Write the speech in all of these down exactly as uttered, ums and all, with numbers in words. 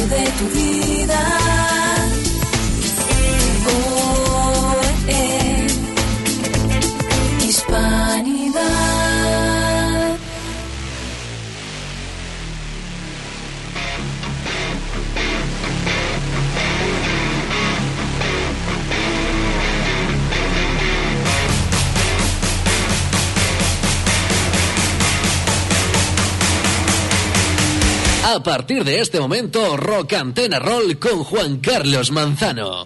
de tu vida. Oh, eh, Hispanidad. A partir de este momento, Rock Antena Roll con Juan Carlos Manzano.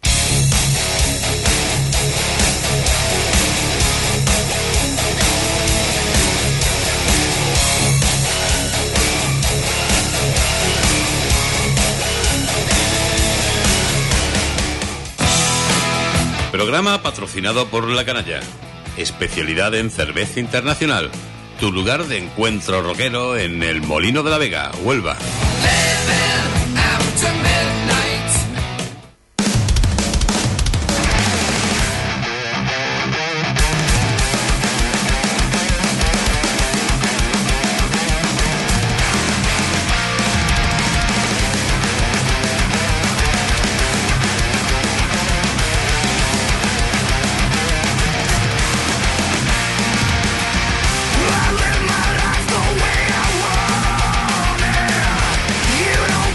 Programa patrocinado por La Canalla. Especialidad en cerveza internacional. Tu lugar de encuentro rockero en el Molino de la Vega, Huelva. You know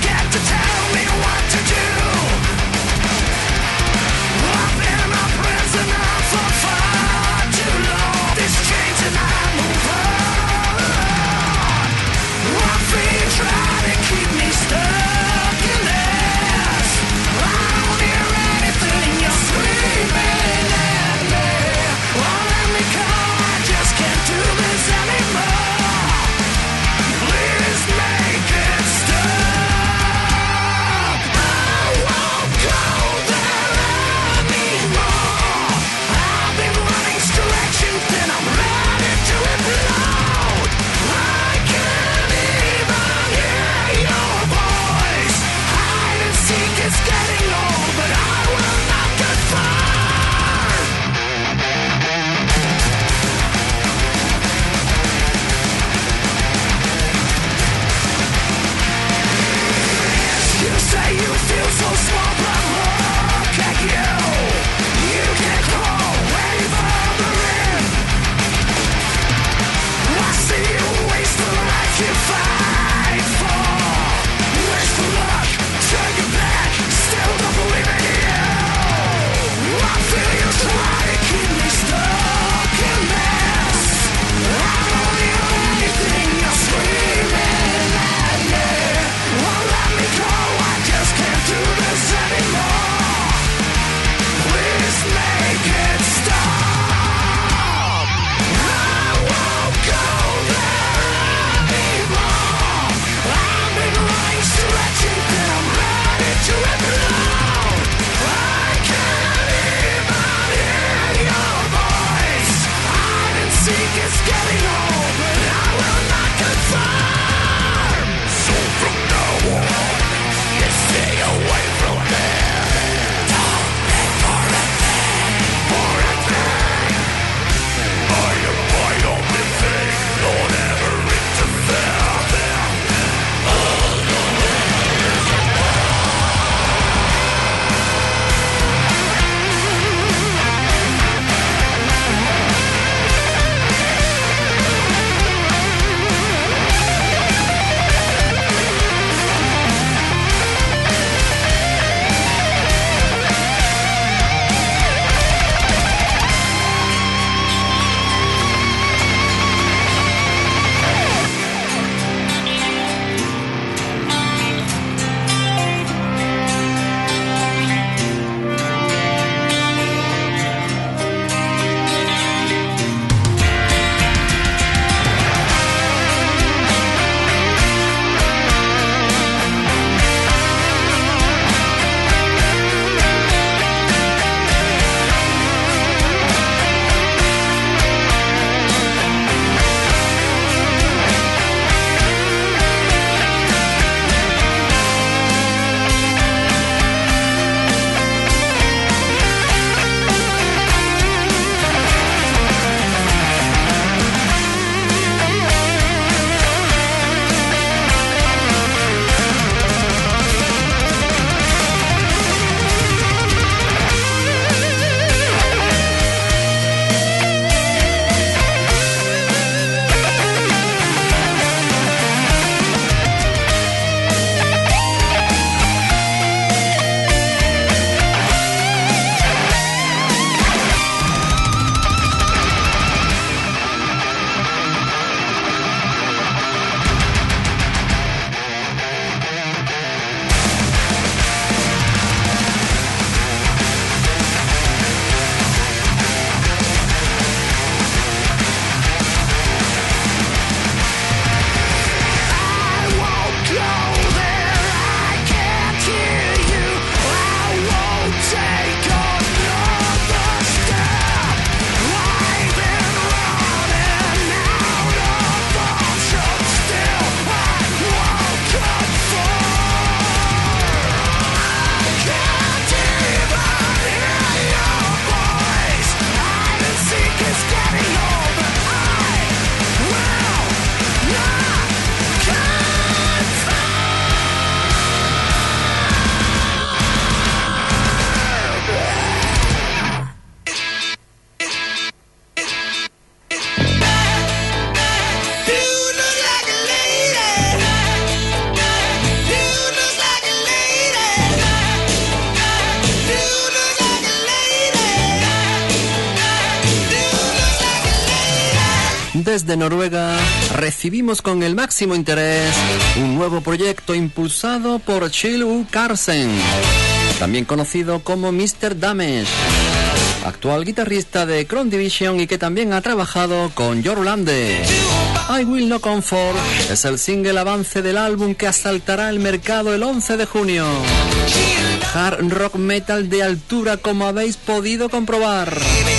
desde Noruega, recibimos con el máximo interés un nuevo proyecto impulsado por Kjell U. Carlsen, también conocido como mister Damage, actual guitarrista de Chrome Division y que también ha trabajado con Jorlande. I Will No Comfort es el single avance del álbum que asaltará el mercado el once de junio. Hard rock metal de altura, como habéis podido comprobar.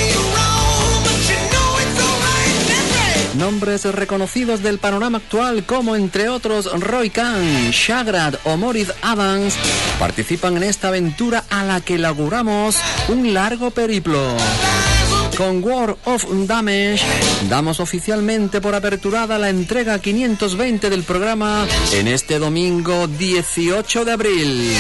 Nombres reconocidos del panorama actual, como entre otros Roy Khan, Shagrad o Moritz Adams, participan en esta aventura a la que le auguramos un largo periplo. Con War of Damage damos oficialmente por aperturada la entrega quinientos veinte del programa en este domingo dieciocho de abril.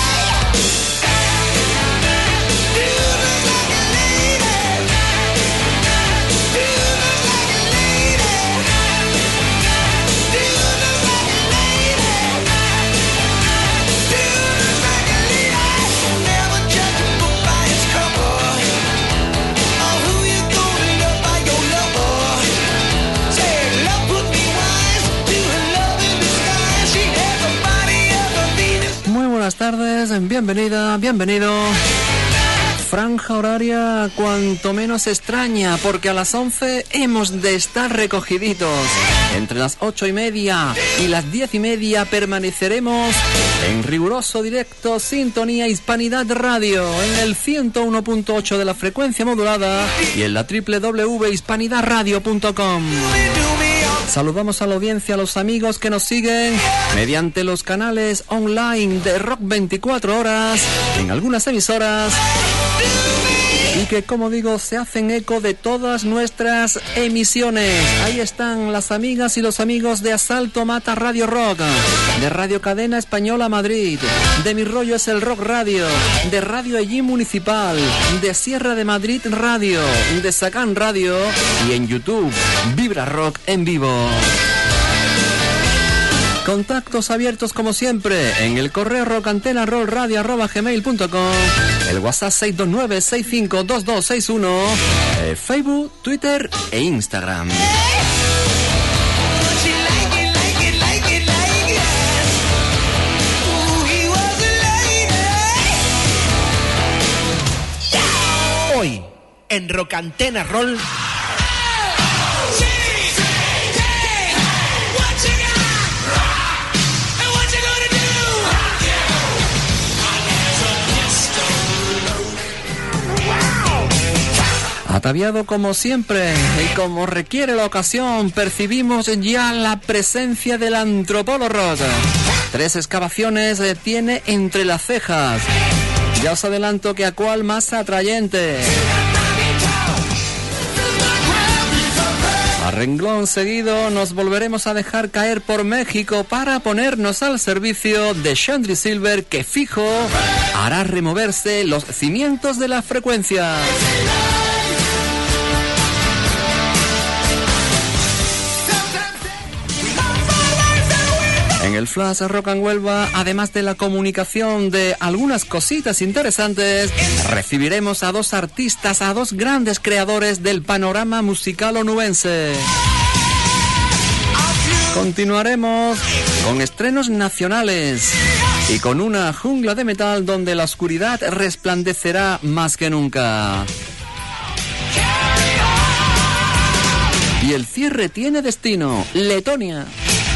Buenas tardes, bienvenida, bienvenido. Franja horaria cuanto menos extraña, porque a las once hemos de estar recogiditos. Entre las ocho y media y las diez y media permaneceremos en riguroso directo Sintonía Hispanidad Radio en el ciento uno punto ocho de la frecuencia modulada y en la doble u doble u doble u punto hispanidad radio punto com. Saludamos a la audiencia, a los amigos que nos siguen mediante los canales online de Rock veinticuatro horas en algunas emisoras y que, como digo, se hacen eco de todas nuestras emisiones. Ahí están las amigas y los amigos de Asalto Mata Radio Rock, de Radio Cadena Española Madrid, de Mi Rollo es el Rock Radio, de Radio Ellín Municipal, de Sierra de Madrid Radio, de Sacán Radio y en YouTube, Vibra Rock en vivo. Contactos abiertos como siempre en el correo rocantenarrollradio arroba gmail punto com, el WhatsApp seis dos nueve seis cinco dos dos seis uno, eh, Facebook, Twitter e Instagram. Hoy en Rocantena Roll. Ataviado como siempre y como requiere la ocasión, percibimos ya la presencia del Antropolo Rock. Tres excavaciones tiene entre las cejas. Ya os adelanto que a cuál más atrayente. A renglón seguido nos volveremos a dejar caer por México para ponernos al servicio de Chandri Silver, que fijo hará removerse los cimientos de la frecuencia. En el Flash Rock and Huelva, además de la comunicación de algunas cositas interesantes, recibiremos a dos artistas, a dos grandes creadores del panorama musical onubense. Continuaremos con estrenos nacionales y con una jungla de metal donde la oscuridad resplandecerá más que nunca. Y el cierre tiene destino, Letonia.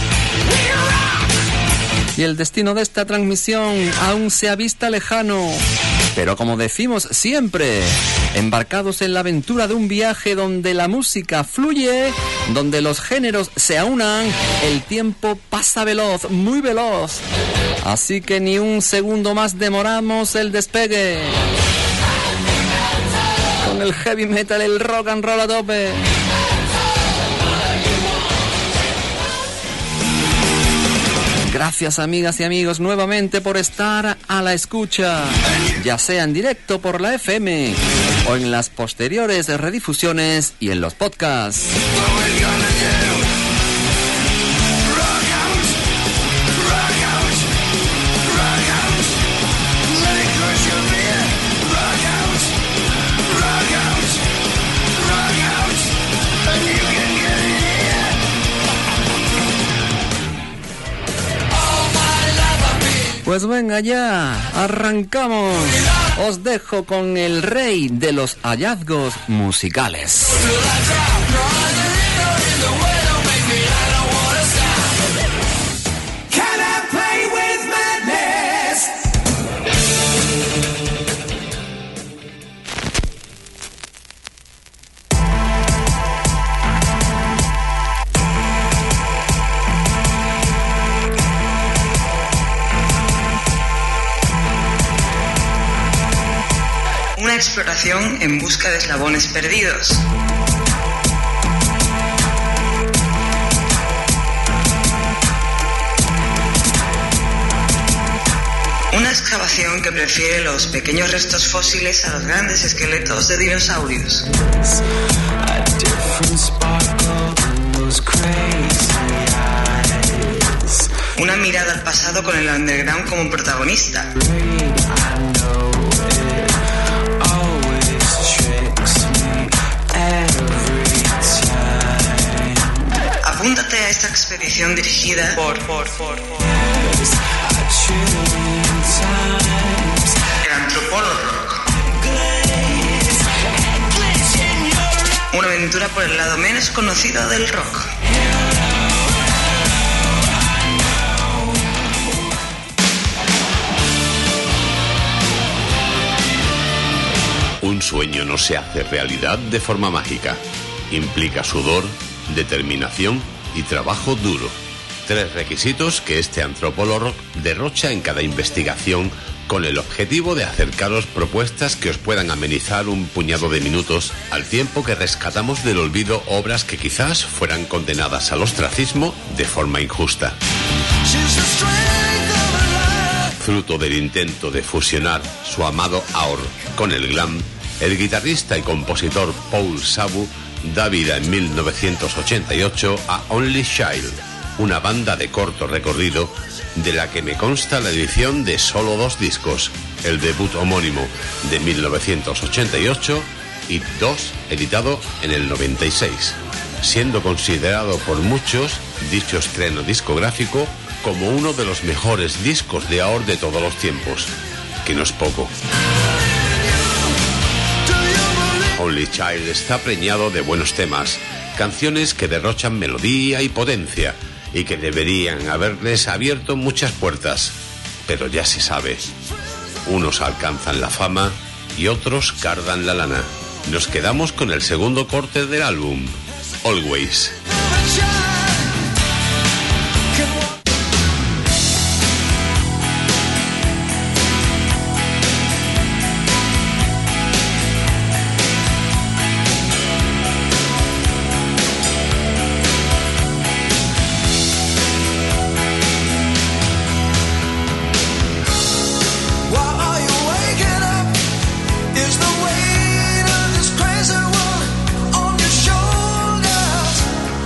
Y el destino de esta transmisión aún se avista lejano, pero como decimos siempre, embarcados en la aventura de un viaje donde la música fluye, donde los géneros se aunan, el tiempo pasa veloz, muy veloz. Así que ni un segundo más demoramos el despegue. Con el heavy metal, el rock and roll a tope. Gracias, amigas y amigos, nuevamente por estar a la escucha, ya sea en directo por la F M o en las posteriores redifusiones y en los podcasts. Pues venga ya, arrancamos. Os dejo con el rey de los hallazgos musicales. Una exploración en busca de eslabones perdidos. Una excavación que prefiere los pequeños restos fósiles a los grandes esqueletos de dinosaurios. Una mirada al pasado con el underground como protagonista. Apúntate a esta expedición dirigida por, por, por, por el Antropólogo Rock. Una aventura por el lado menos conocido del rock. Un sueño no se hace realidad de forma mágica. Implica sudor, determinación y trabajo duro. Tres requisitos que este antropólogo derrocha en cada investigación con el objetivo de acercaros propuestas que os puedan amenizar un puñado de minutos al tiempo que rescatamos del olvido obras que quizás fueran condenadas al ostracismo de forma injusta. Fruto del intento de fusionar su amado Aor con el glam, el guitarrista y compositor Paul Sabu da vida en mil novecientos ochenta y ocho a Only Child, una banda de corto recorrido de la que me consta la edición de solo dos discos, el debut homónimo de mil novecientos ochenta y ocho y dos editado en el noventa y seis, siendo considerado por muchos dicho estreno discográfico como uno de los mejores discos de Aor de todos los tiempos, que no es poco. Only Child está preñado de buenos temas, canciones que derrochan melodía y potencia y que deberían haberles abierto muchas puertas, pero ya se sabe, unos alcanzan la fama y otros cardan la lana. Nos quedamos con el segundo corte del álbum, Always. Is the weight of this crazy world on your shoulders?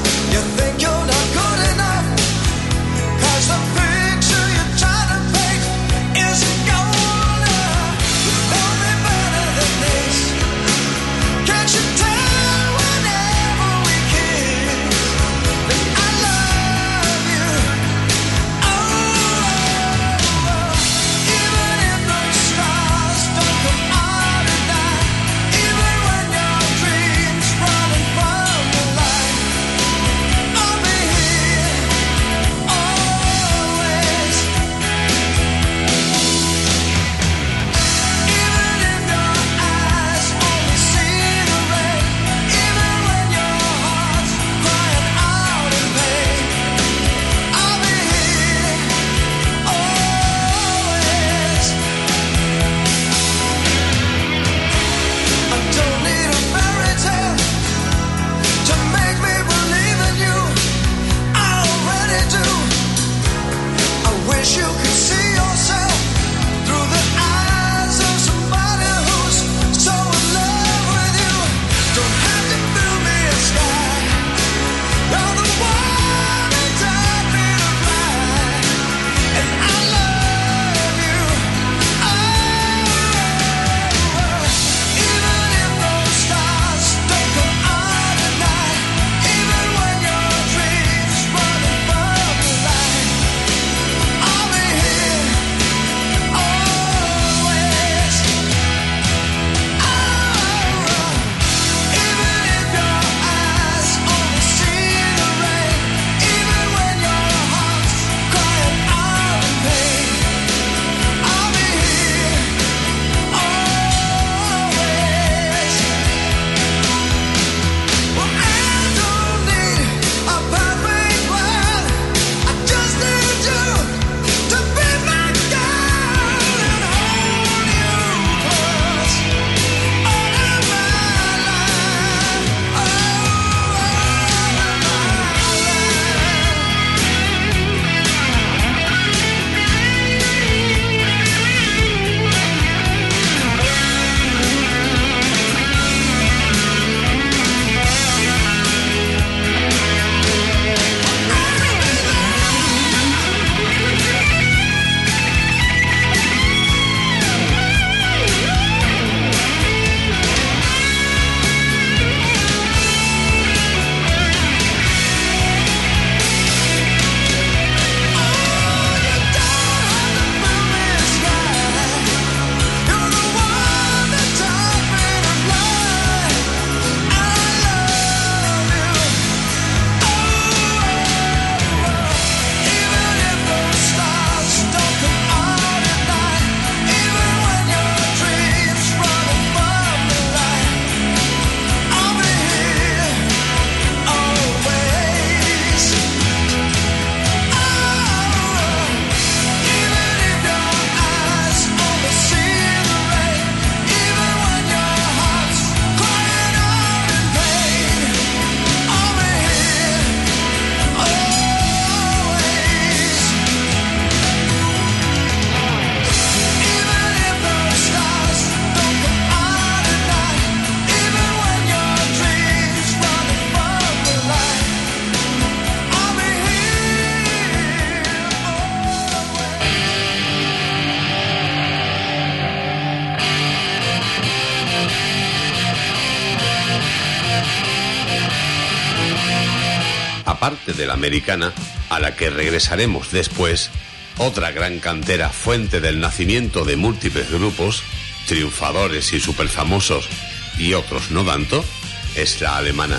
aparte de la americana, a la que regresaremos después, otra gran cantera fuente del nacimiento de múltiples grupos, triunfadores y superfamosos y otros no tanto, es la alemana.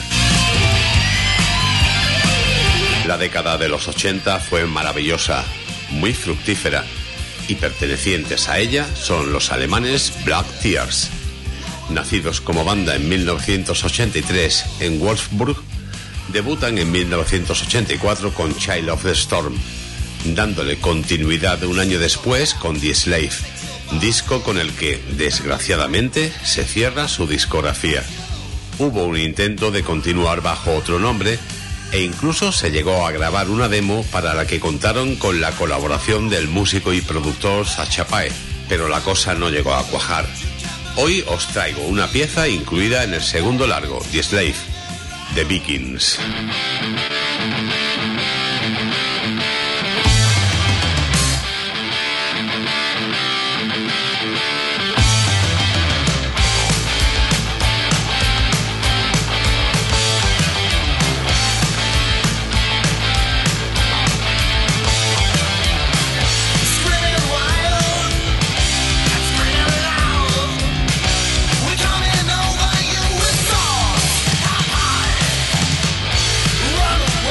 La década de los ochenta fue maravillosa, muy fructífera, y pertenecientes a ella son los alemanes Black Tears. Nacidos como banda en mil novecientos ochenta y tres en Wolfsburg, debutan en mil novecientos ochenta y cuatro con Child of the Storm, dándole continuidad un año después con The Slave, disco con el que, desgraciadamente, se cierra su discografía. Hubo un intento de continuar bajo otro nombre e incluso se llegó a grabar una demo para la que contaron con la colaboración del músico y productor Sacha Pae, pero la cosa no llegó a cuajar. Hoy os traigo una pieza incluida en el segundo largo, The Slave, The Vikings. Run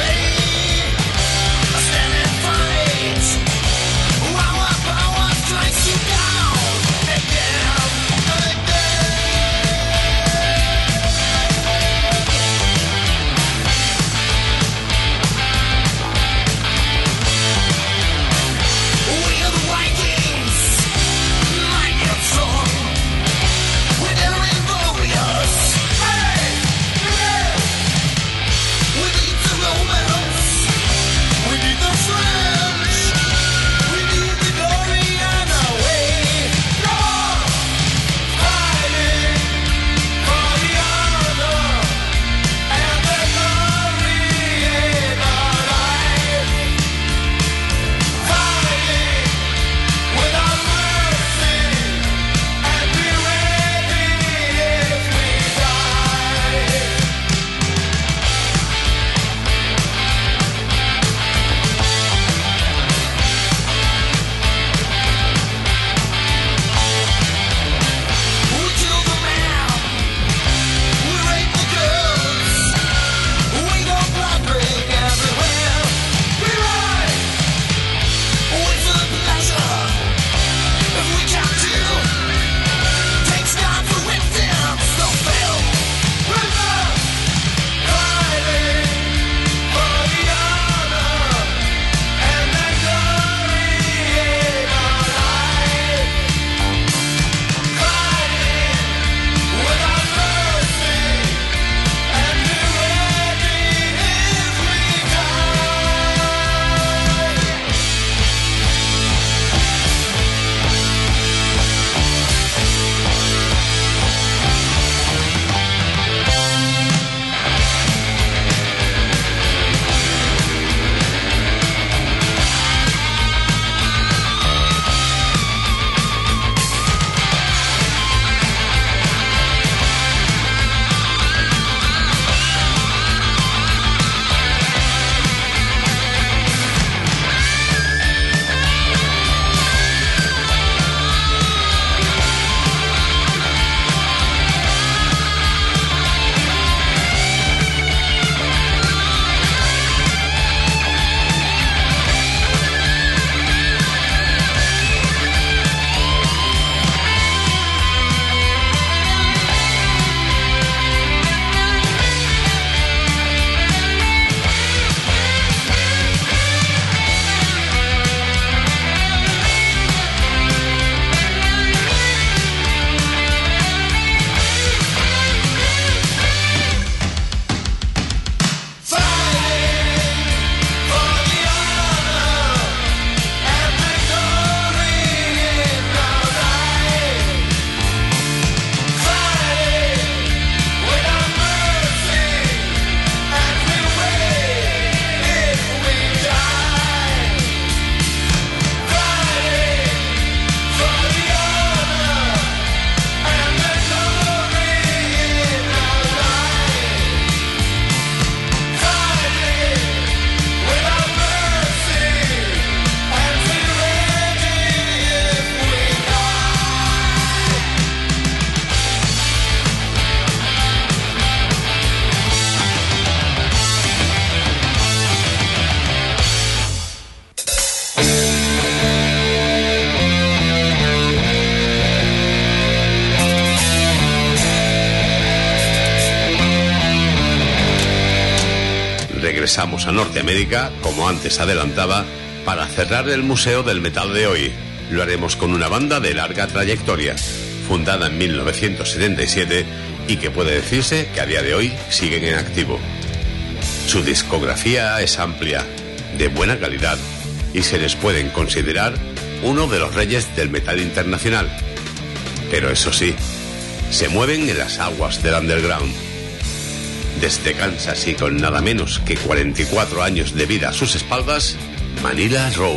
regresamos a Norteamérica, como antes adelantaba, para cerrar el Museo del Metal de hoy. Lo haremos con una banda de larga trayectoria, fundada en mil novecientos setenta y siete y que puede decirse que a día de hoy siguen en activo. Su discografía es amplia, de buena calidad, y se les pueden considerar uno de los reyes del metal internacional. Pero eso sí, se mueven en las aguas del underground. Desde Kansas y con nada menos que cuarenta y cuatro años de vida a sus espaldas, Manila Road.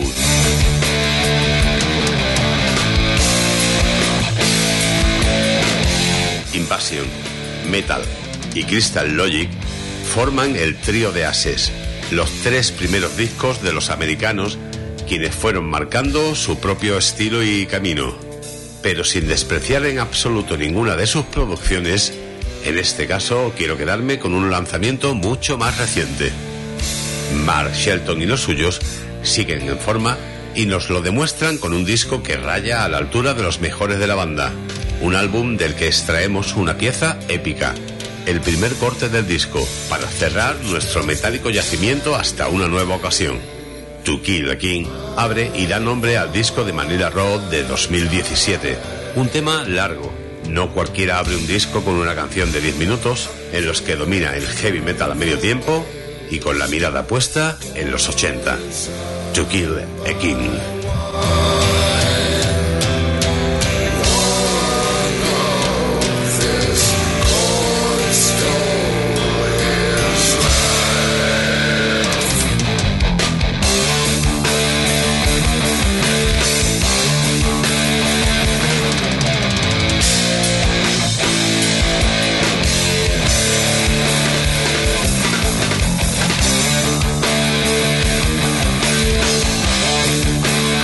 Invasion, Metal y Crystal Logic forman el trío de ases, los tres primeros discos de los americanos, quienes fueron marcando su propio estilo y camino. Pero sin despreciar en absoluto ninguna de sus producciones, en este caso quiero quedarme con un lanzamiento mucho más reciente. Mark Shelton y los suyos siguen en forma y nos lo demuestran con un disco que raya a la altura de los mejores de la banda. Un álbum del que extraemos una pieza épica, el primer corte del disco, para cerrar nuestro metálico yacimiento hasta una nueva ocasión. To Kill a King abre y da nombre al disco de Manila Road de dos mil diecisiete. Un tema largo. No cualquiera abre un disco con una canción de diez minutos en los que domina el heavy metal a medio tiempo y con la mirada puesta en los ochenta. To Kill a King. Thank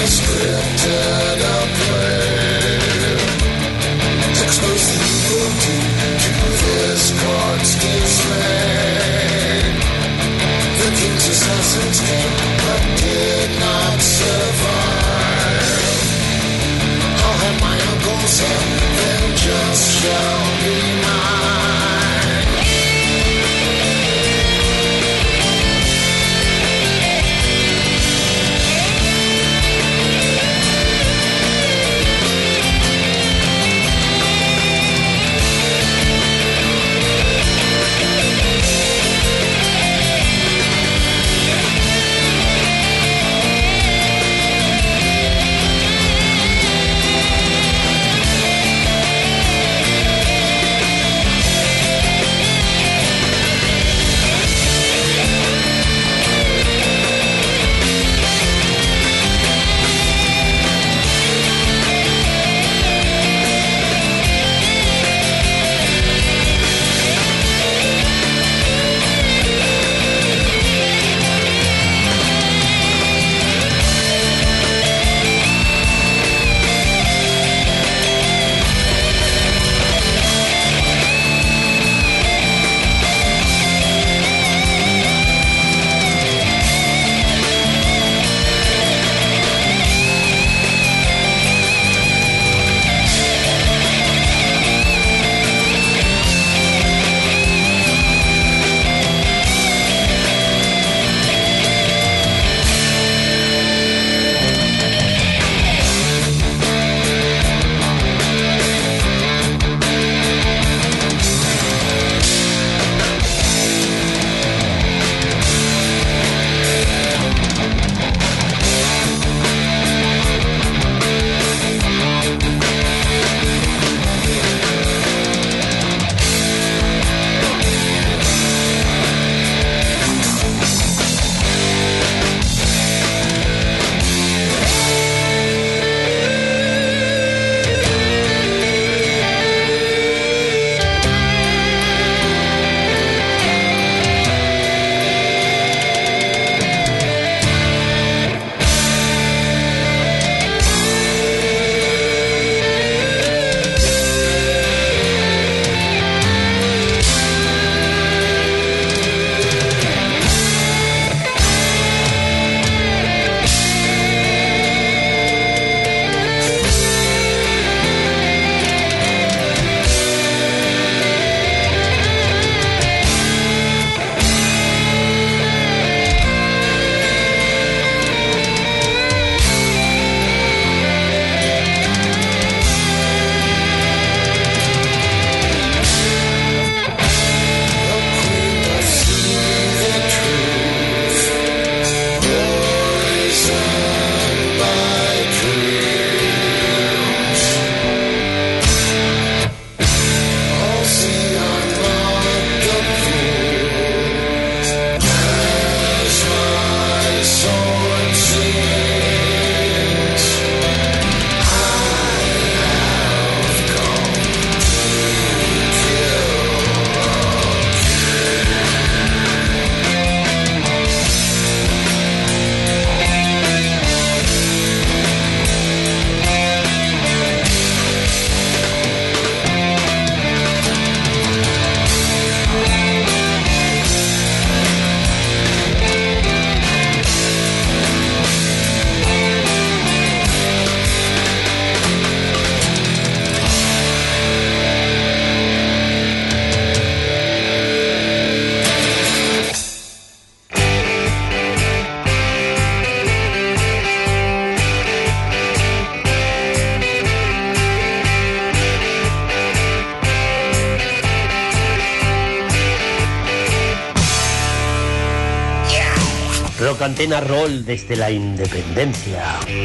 Rock Antena Roll desde la independencia.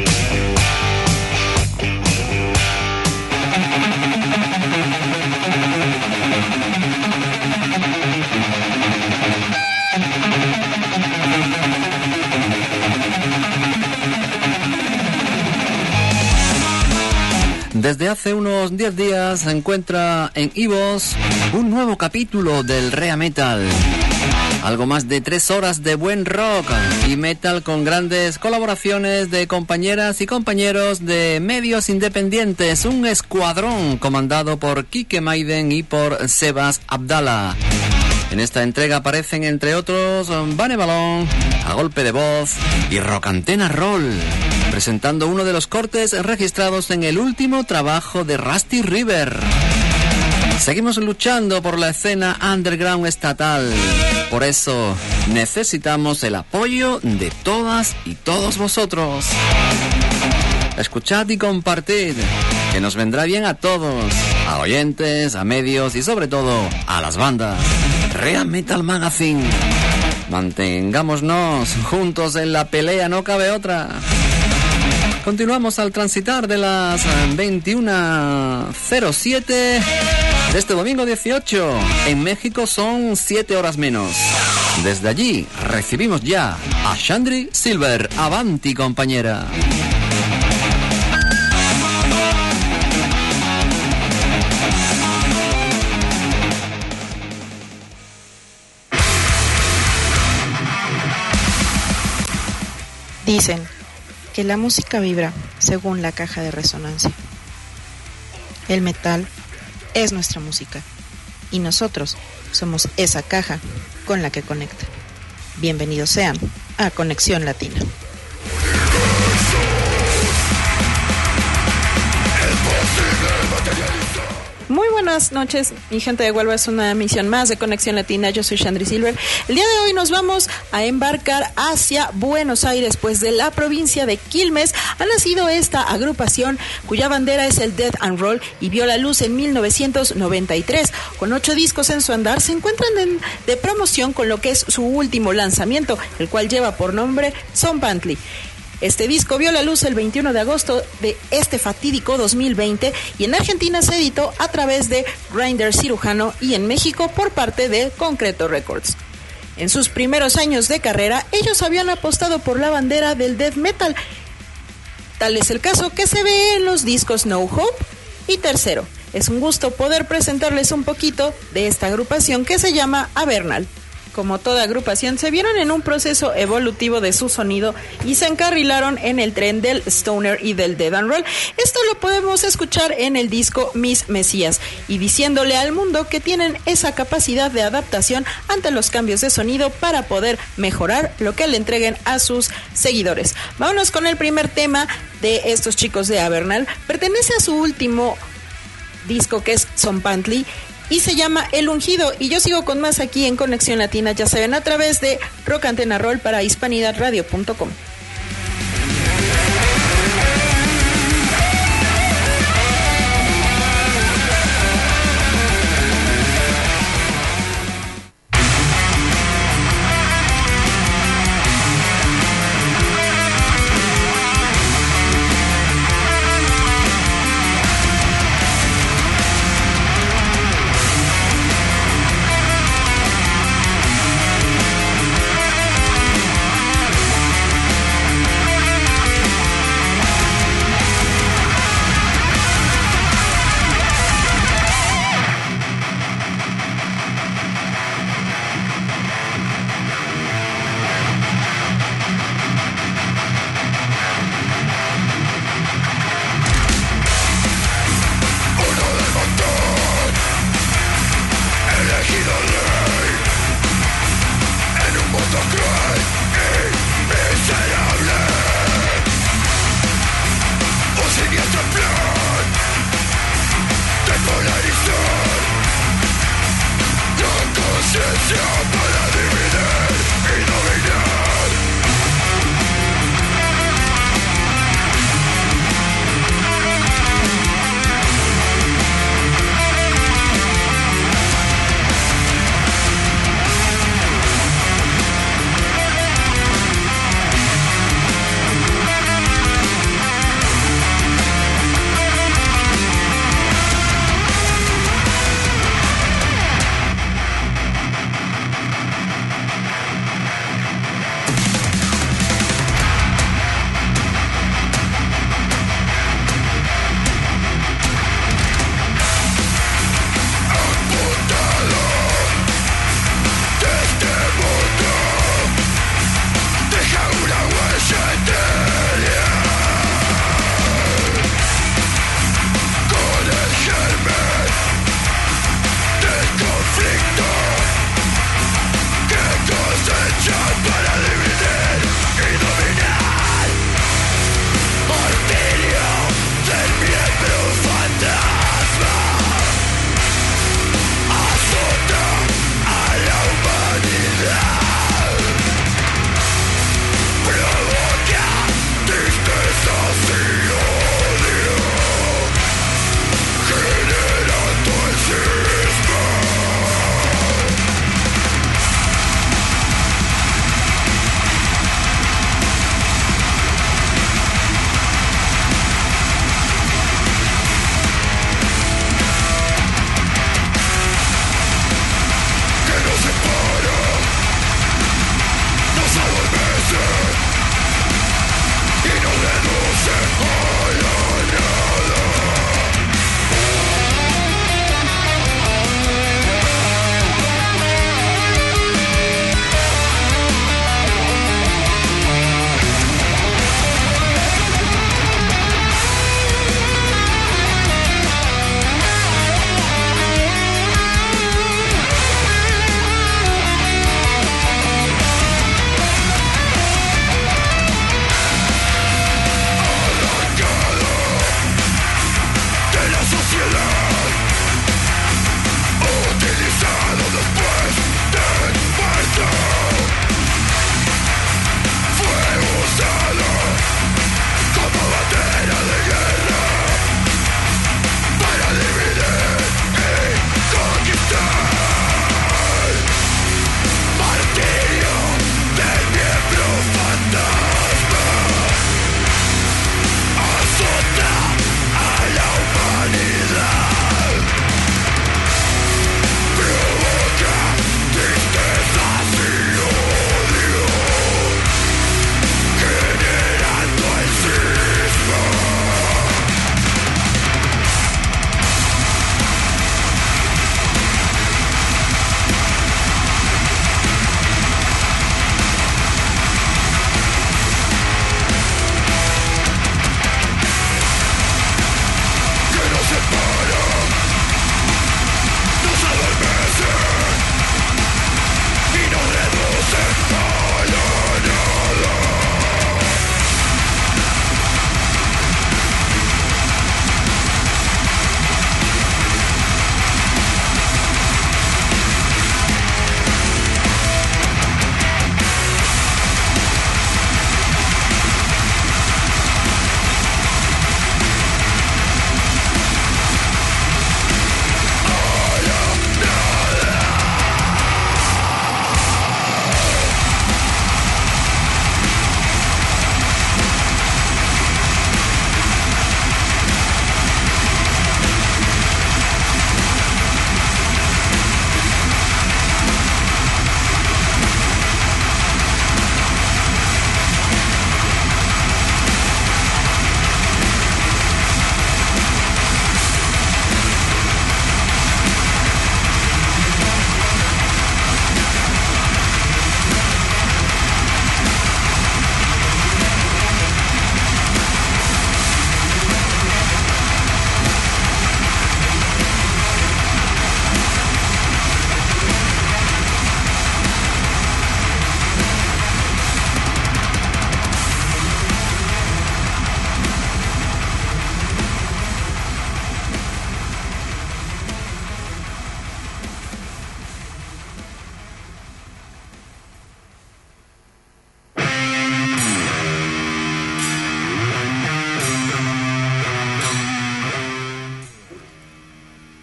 Desde hace unos diez días se encuentra en iVoox un nuevo capítulo del Rea Metal. Algo más de tres horas de buen rock y metal con grandes colaboraciones de compañeras y compañeros de medios independientes. Un escuadrón comandado por Kike Maiden y por Sebas Abdala. En esta entrega aparecen, entre otros, Vane Balón, A Golpe de Voz y Rock Antena Roll, presentando uno de los cortes registrados en el último trabajo de Rusty River. Seguimos luchando por la escena underground estatal. Por eso necesitamos el apoyo de todas y todos vosotros. Escuchad y compartid, que nos vendrá bien a todos, a oyentes, a medios y sobre todo a las bandas. Real Metal Magazine. Mantengámonos juntos en la pelea, no cabe otra. Continuamos al transitar de las veintiuna cero siete de este domingo dieciocho. En México son siete horas menos. Desde allí recibimos ya a Chandri Silver. Avanti, compañera. Dicen que la música vibra según la caja de resonancia. El metal es nuestra música y nosotros somos esa caja con la que conecta. Bienvenidos sean a Conexión Latina. Muy buenas noches, mi gente de Huelva. Es una emisión más de Conexión Latina. Yo soy Chandri Silver. El día de hoy nos vamos a embarcar hacia Buenos Aires, pues de la provincia de Quilmes ha nacido esta agrupación cuya bandera es el Death and Roll y vio la luz en mil novecientos noventa y tres. Con ocho discos en su andar, se encuentran en, de promoción con lo que es su último lanzamiento, el cual lleva por nombre Son Pantley. Este disco vio la luz el veintiuno de agosto de este fatídico dos mil veinte y en Argentina se editó a través de Grinder Cirujano y en México por parte de Concreto Records. En sus primeros años de carrera, ellos habían apostado por la bandera del death metal. Tal es el caso que se ve en los discos No Hope y Tercero. Es un gusto poder presentarles un poquito de esta agrupación que se llama Avernal. Como toda agrupación, se vieron en un proceso evolutivo de su sonido y se encarrilaron en el tren del stoner y del death and roll. Esto lo podemos escuchar en el disco Mis Mesías y diciéndole al mundo que tienen esa capacidad de adaptación ante los cambios de sonido para poder mejorar lo que le entreguen a sus seguidores. Vámonos con el primer tema de estos chicos de Avernal. Pertenece a su último disco, que es Son Pantley, y se llama El Ungido. Y yo sigo con más aquí en Conexión Latina, ya saben, a través de Rock Antena Roll para hispanidad radio punto com.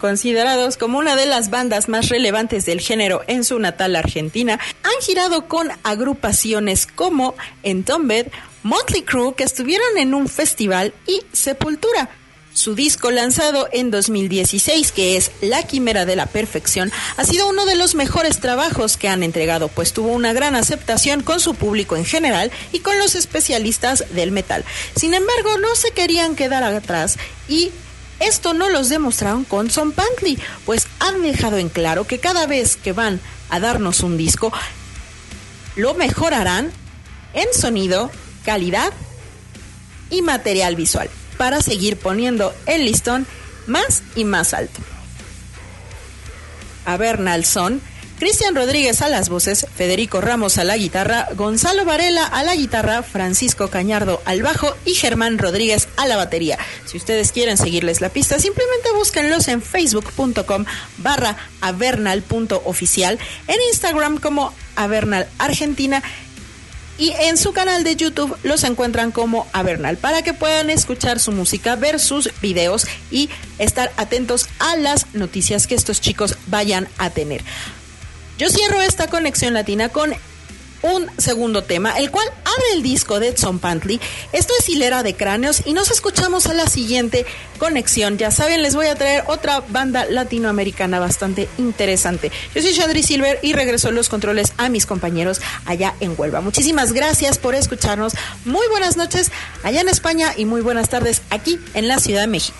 considerados como una de las bandas más relevantes del género en su natal Argentina, han girado con agrupaciones como Entombed, Motley Crue, que estuvieron en un festival, y Sepultura. Su disco, lanzado en dos mil dieciséis, que es La Quimera de la Perfección, ha sido uno de los mejores trabajos que han entregado, pues tuvo una gran aceptación con su público en general y con los especialistas del metal. Sin embargo, no se querían quedar atrás, y esto no los demostraron con Tom Pantley, pues han dejado en claro que cada vez que van a darnos un disco, lo mejorarán en sonido, calidad y material visual, para seguir poniendo el listón más y más alto. Avernal son Cristian Rodríguez a las voces, Federico Ramos a la guitarra, Gonzalo Varela a la guitarra, Francisco Cañardo al bajo y Germán Rodríguez a la batería. Si ustedes quieren seguirles la pista, simplemente búsquenlos en facebook.com barra avernal.oficial, en Instagram como Avernal Argentina, y en su canal de YouTube los encuentran como Avernal, para que puedan escuchar su música, ver sus videos y estar atentos a las noticias que estos chicos vayan a tener. Yo cierro esta conexión latina con un segundo tema, el cual abre el disco de Tom Pantley. Esto es Hilera de Cráneos, y nos escuchamos a la siguiente conexión. Ya saben, les voy a traer otra banda latinoamericana bastante interesante. Yo soy Chandri Silver y regreso los controles a mis compañeros allá en Huelva. Muchísimas gracias por escucharnos. Muy buenas noches allá en España y muy buenas tardes aquí en la Ciudad de México.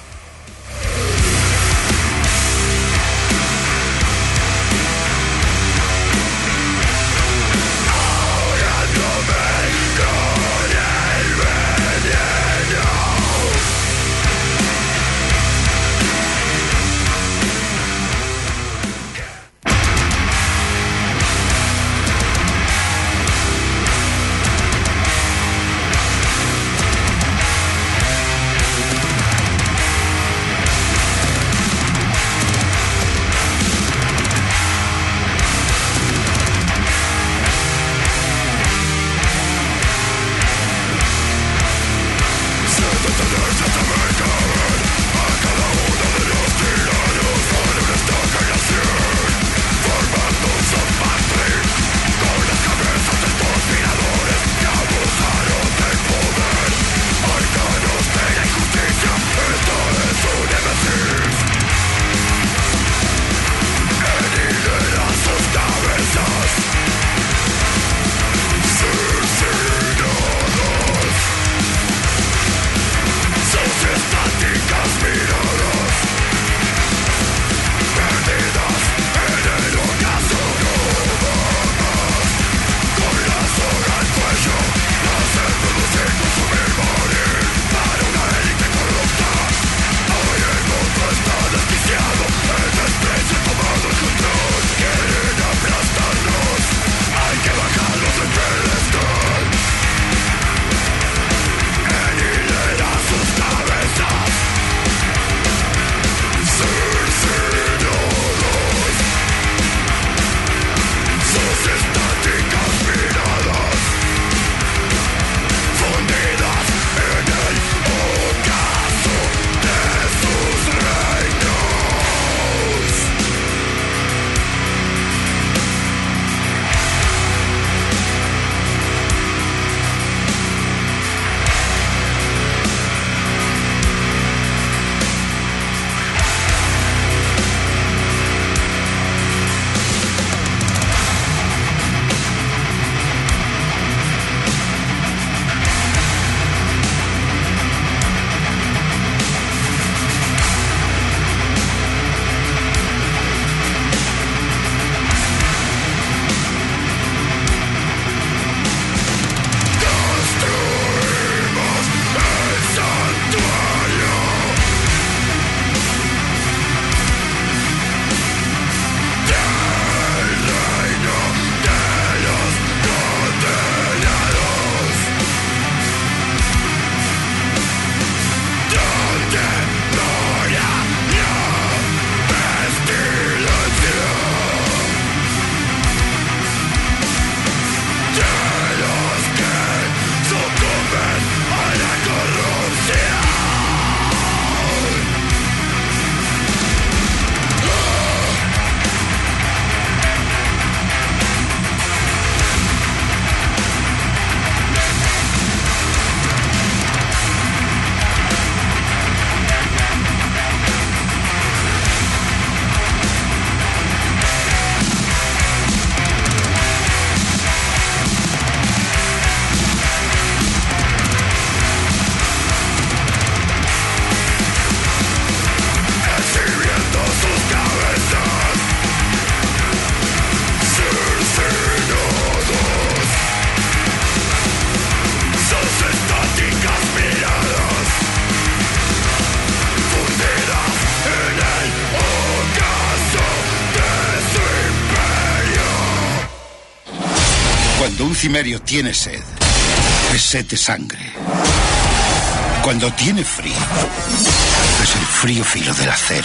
Cimerio tiene sed, es sed de sangre. Cuando tiene frío, es el frío filo del acero.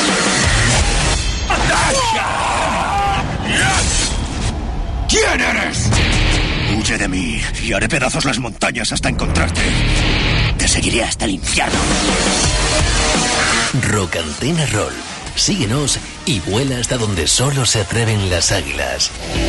¿Quién eres? Huye de mí y haré pedazos las montañas hasta encontrarte. Te seguiré hasta el infierno. Rock Antena Roll. Síguenos y vuela hasta donde solo se atreven las águilas.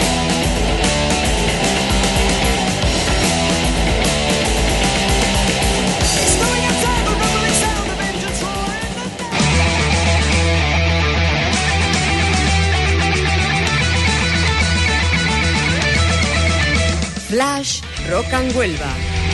Flash Rock and Huelva.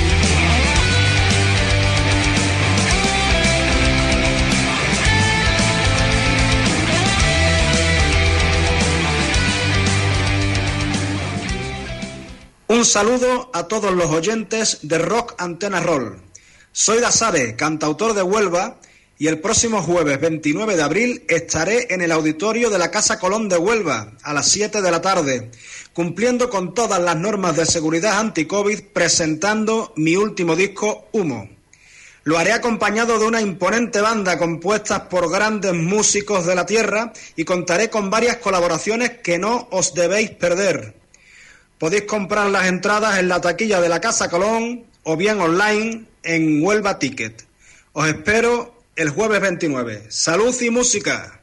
Un saludo a todos los oyentes de Rock Antena Roll. Soy Dasare, cantautor de Huelva, y el próximo jueves veintinueve de abril estaré en el auditorio de la Casa Colón de Huelva a las siete de la tarde, cumpliendo con todas las normas de seguridad anti-COVID, presentando mi último disco, Humo. Lo haré acompañado de una imponente banda compuesta por grandes músicos de la tierra y contaré con varias colaboraciones que no os debéis perder. Podéis comprar las entradas en la taquilla de la Casa Colón o bien online en Huelva Ticket. Os espero el jueves veintinueve. ¡Salud y música!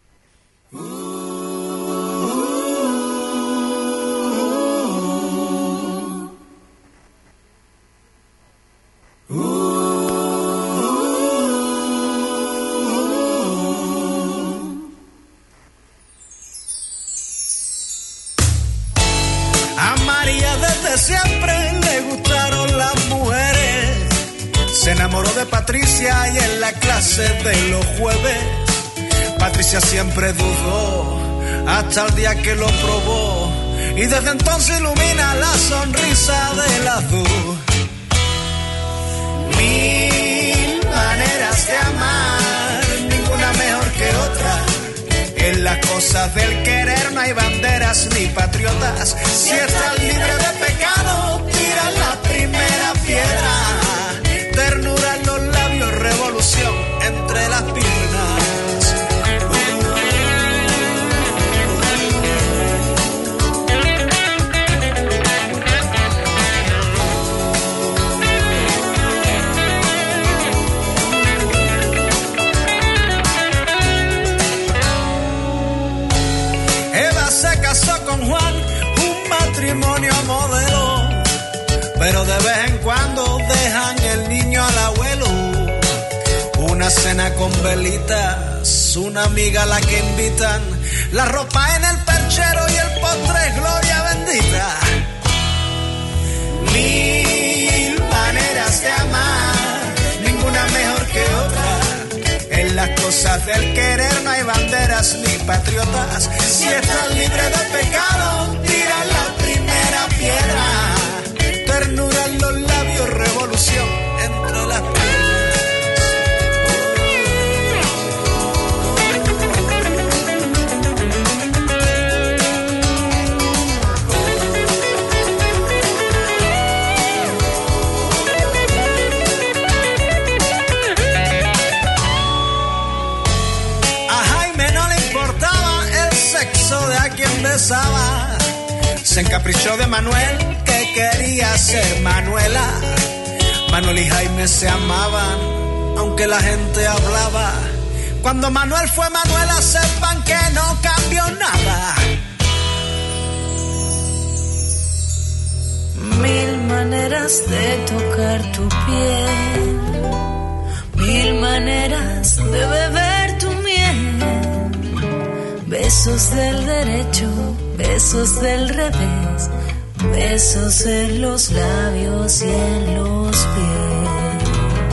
Siempre le gustaron las mujeres. Se enamoró de Patricia y en la clase de los jueves Patricia siempre dudó hasta el día que lo probó, y desde entonces ilumina la sonrisa de las dos. Mil maneras de amar, ninguna mejor que otra. En las cosas del querer no hay banderas ni patriotas. Si estás libre de pecado, tira la primera piedra. Ternura en los labios, revolución entre las piernas. Se casó con Juan, un matrimonio modelo, pero de vez en cuando dejan el niño al abuelo. Una cena con velitas, una amiga a la que invitan, la ropa en el perchero y el postre es gloria bendita. Mil maneras de amar, ninguna mejor que otra. En las cosas del querer no hay banderas ni patriotas. Si estás libre de pecado, tira la primera piedra. Ternura en los labios, revolución entre las piernas. Besaba. Se encaprichó de Manuel, que quería ser Manuela. Manuel y Jaime se amaban, aunque la gente hablaba. Cuando Manuel fue Manuela, sepan que no cambió nada. Mil maneras de tocar tu piel, mil maneras de beber tu miel. Besos del derecho, besos del revés, besos en los labios y en los pies.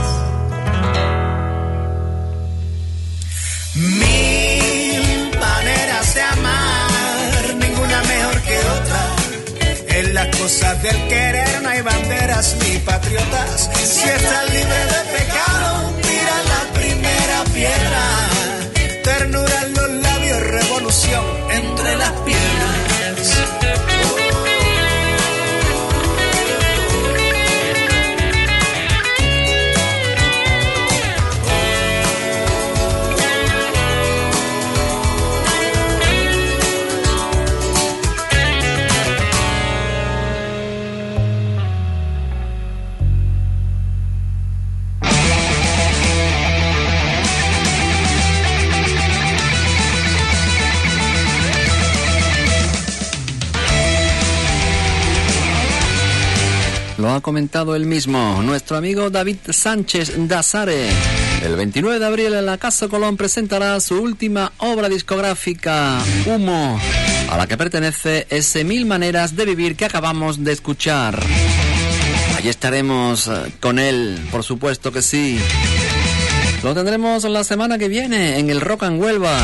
Mil maneras de amar, ninguna mejor que otra. En las cosas del querer no hay banderas ni patriotas. Si estás libre de pecado, tira la primera piedra. Ternura en los labios, revolución entre las piernas. ha comentado él mismo, nuestro amigo David Sánchez Dasare. El veintinueve de abril en la Casa Colón presentará su última obra discográfica, Humo, a la que pertenece ese Mil Maneras de Vivir que acabamos de escuchar. Allí estaremos con él, por supuesto que sí. Lo tendremos la semana que viene en el Rock and Huelva.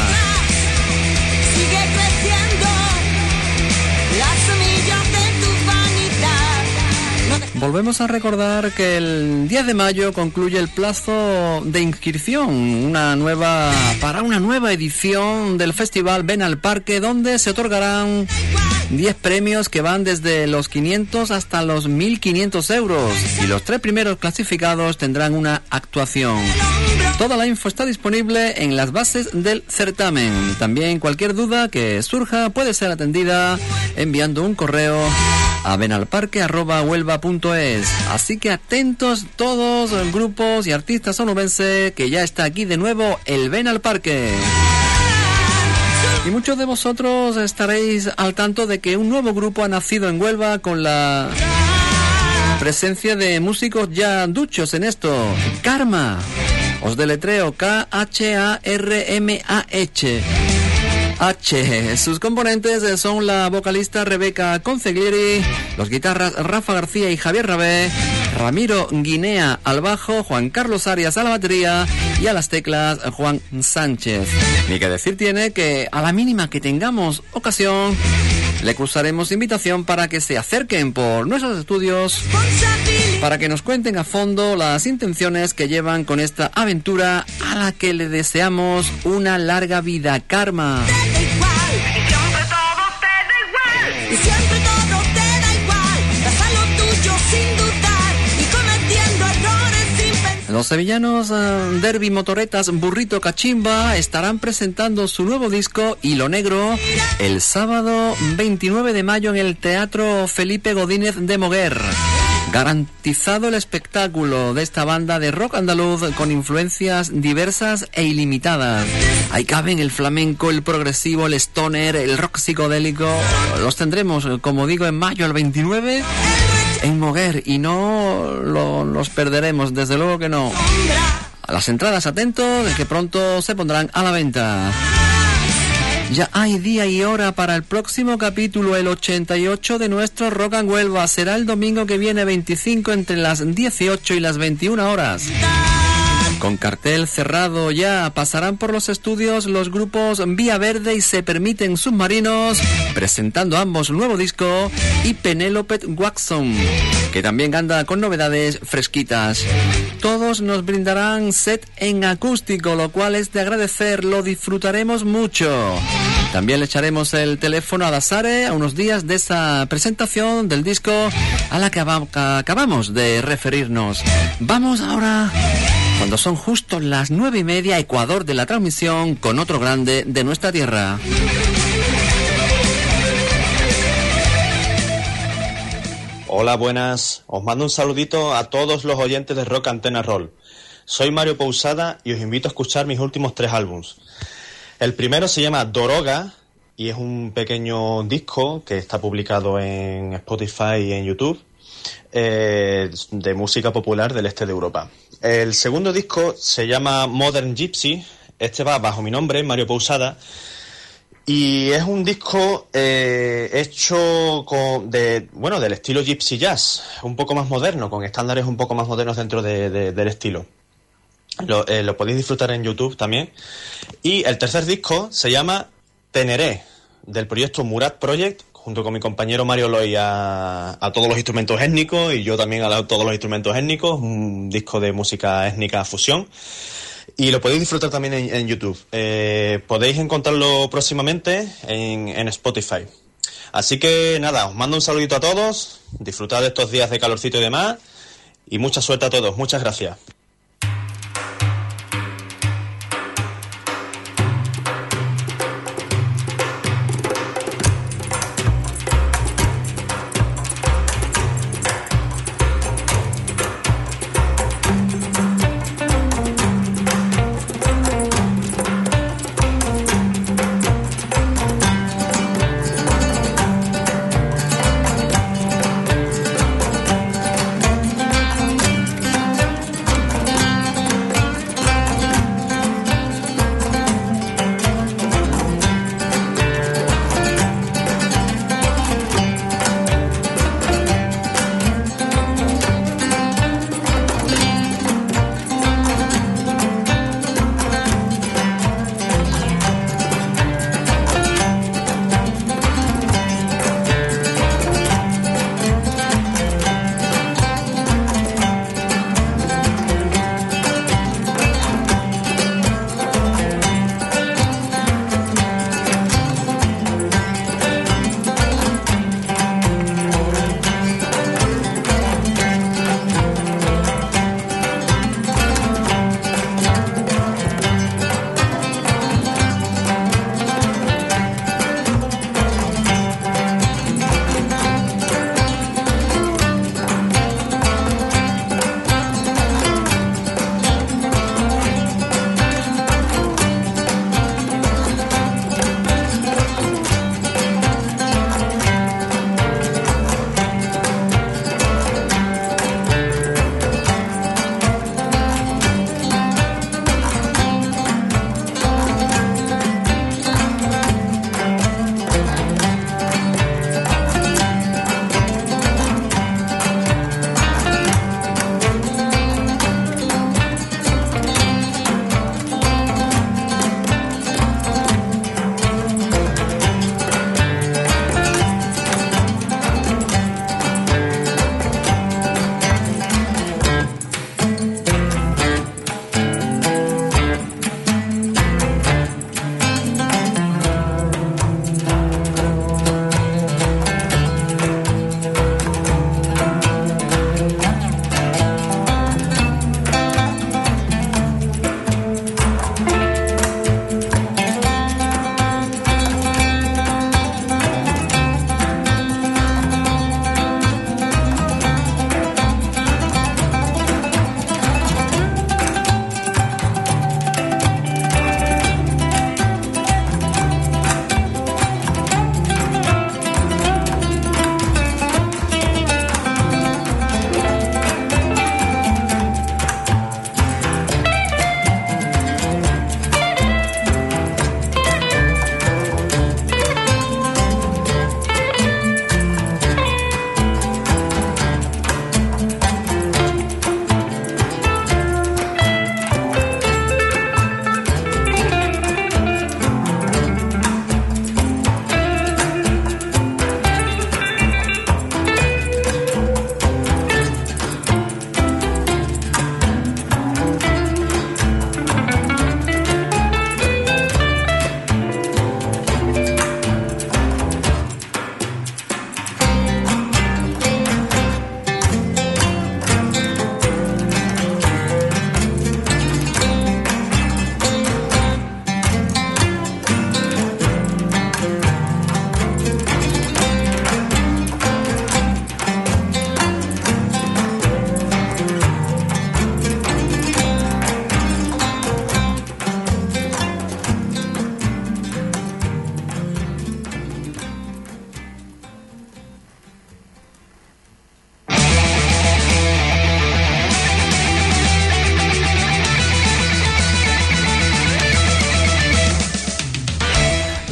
Volvemos a recordar que el diez de mayo concluye el plazo de inscripción una nueva, para una nueva edición del festival Ven al Parque, donde se otorgarán diez premios que van desde los quinientos hasta los mil quinientos euros, y los tres primeros clasificados tendrán una actuación. Toda la info está disponible en las bases del certamen. También cualquier duda que surja puede ser atendida enviando un correo a benalparque arroba huelva punto es. Así que atentos todos los grupos y artistas onubenses, que ya está aquí de nuevo el Ven al Parque. Y muchos de vosotros estaréis al tanto de que un nuevo grupo ha nacido en Huelva con la presencia de músicos ya duchos en esto. Karma. Os deletreo K H A R M A H. H. Sus componentes son la vocalista Rebeca Conceglieri, los guitarras Rafa García y Javier Rabé, Ramiro Guinea al bajo, Juan Carlos Arias a la batería y a las teclas Juan Sánchez. Ni que decir tiene que a la mínima que tengamos ocasión le cruzaremos invitación para que se acerquen por nuestros estudios, para que nos cuenten a fondo las intenciones que llevan con esta aventura a la que le deseamos una larga vida. Karma. Los sevillanos uh, Derby Motoretas Burrito Cachimba estarán presentando su nuevo disco Hilo Negro el sábado veintinueve de mayo en el Teatro Felipe Godínez de Moguer. Garantizado el espectáculo de esta banda de rock andaluz con influencias diversas e ilimitadas. Ahí caben el flamenco, el progresivo, el stoner, el rock psicodélico. Los tendremos, como digo, en mayo el veintinueve en Moguer, y no lo, los perderemos, desde luego que no. A las entradas atentos, de que pronto se pondrán a la venta. Ya hay día y hora para el próximo capítulo, el ochenta y ocho de nuestro Rock and Huelva. Será el domingo que viene, veinticinco, entre las dieciocho y las veintiuna horas. Con cartel cerrado ya, pasarán por los estudios los grupos Vía Verde y Se Permiten Submarinos, presentando ambos nuevo disco, y Penélope Watson, que también anda con novedades fresquitas. Todos nos brindarán set en acústico, lo cual es de agradecer, lo disfrutaremos mucho. También le echaremos el teléfono a Dasare a unos días de esa presentación del disco a la que acabamos de referirnos. Vamos ahora, cuando son justo las nueve y media, Ecuador de la transmisión, con otro grande de nuestra tierra. Hola, buenas. Os mando un saludito a todos los oyentes de Rock Antena Roll. Soy Mario Pousada y os invito a escuchar mis últimos tres álbums. El primero se llama Doroga y es un pequeño disco que está publicado en Spotify y en YouTube, eh, de música popular del este de Europa. El segundo disco se llama Modern Gypsy. Este va bajo mi nombre, Mario Pousada, y es un disco eh, hecho con de bueno del estilo Gypsy Jazz, un poco más moderno, con estándares un poco más modernos dentro de, de, del estilo. Lo, eh, lo podéis disfrutar en YouTube también. Y el tercer disco se llama Teneré, del proyecto Murat Project, junto con mi compañero Mario Loy a, a todos los instrumentos étnicos, y yo también a todos los instrumentos étnicos, un disco de música étnica fusión. Y lo podéis disfrutar también en, en YouTube. Eh, podéis encontrarlo próximamente en, en Spotify. Así que nada, os mando un saludito a todos, disfrutad de estos días de calorcito y demás, y mucha suerte a todos. Muchas gracias.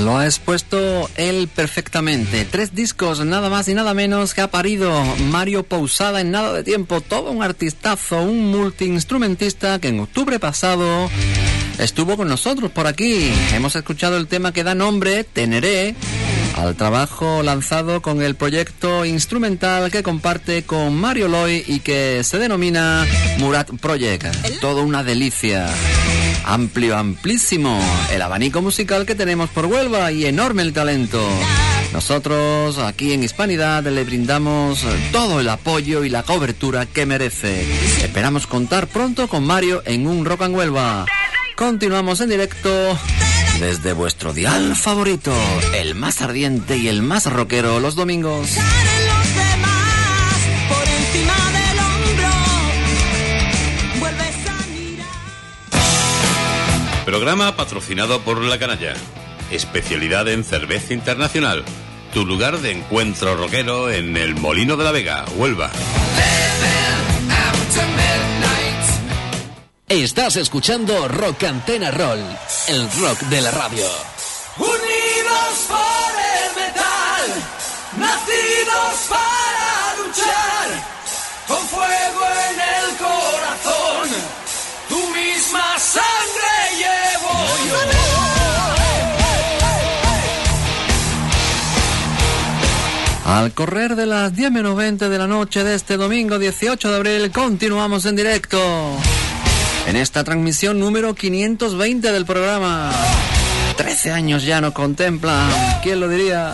Lo ha expuesto él perfectamente. Tres discos, nada más y nada menos, que ha parido Mario Pousada en nada de tiempo. Todo un artistazo, un multiinstrumentista que en octubre pasado estuvo con nosotros por aquí. Hemos escuchado el tema que da nombre, Teneré, al trabajo lanzado con el proyecto instrumental que comparte con Mario Loy y que se denomina Murat Project. Todo una delicia. Amplio, amplísimo el abanico musical que tenemos por Huelva y enorme el talento. Nosotros aquí en Hispanidad le brindamos todo el apoyo y la cobertura que merece. Esperamos contar pronto con Mario en un Rock and Huelva. Continuamos en directo desde vuestro dial favorito, el más ardiente y el más rockero, los domingos. Programa patrocinado por La Canalla, especialidad en cerveza internacional, tu lugar de encuentro rockero en el Molino de la Vega, Huelva. Estás escuchando Rock Antena Roll, el rock de la radio. Unidos por el metal, nacidos para luchar, con fuego en el corazón, tu misma sangre llevo yo. Al correr de las diez menos veinte de la noche de este domingo dieciocho de abril, continuamos en directo en esta transmisión número quinientos veinte del programa. trece años ya nos contemplan, ¿quién lo diría?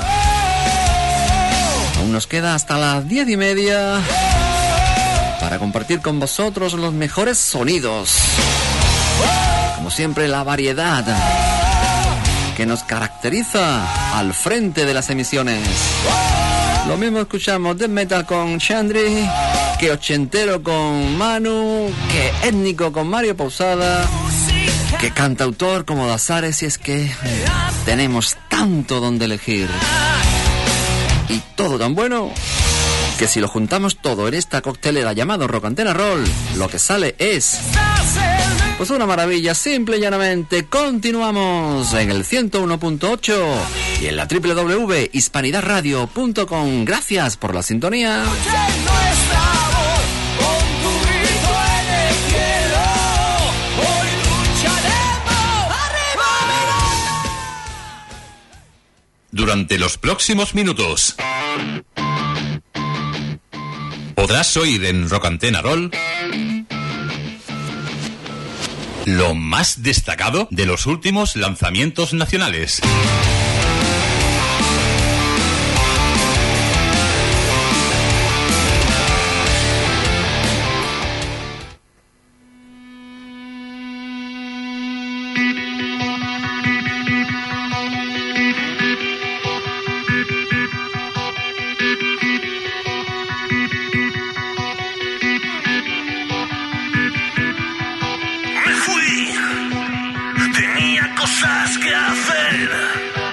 Aún nos queda hasta las diez y media para compartir con vosotros los mejores sonidos. Como siempre, la variedad que nos caracteriza al frente de las emisiones. Lo mismo escuchamos death metal con Chandri, que ochentero con Manu, que étnico con Mario Pousada, que cantautor como Dazares, y es que tenemos tanto donde elegir. Y todo tan bueno que si lo juntamos todo en esta coctelera llamado Rock Antena Roll, lo que sale es pues una maravilla, simple y llanamente. Continuamos en el ciento uno punto ocho y en la doble u doble u doble u punto hispanidad radio punto com. Gracias por la sintonía. Durante los próximos minutos podrás oír en Rock Antena Roll lo más destacado de los últimos lanzamientos nacionales. Tenía cosas que hacer.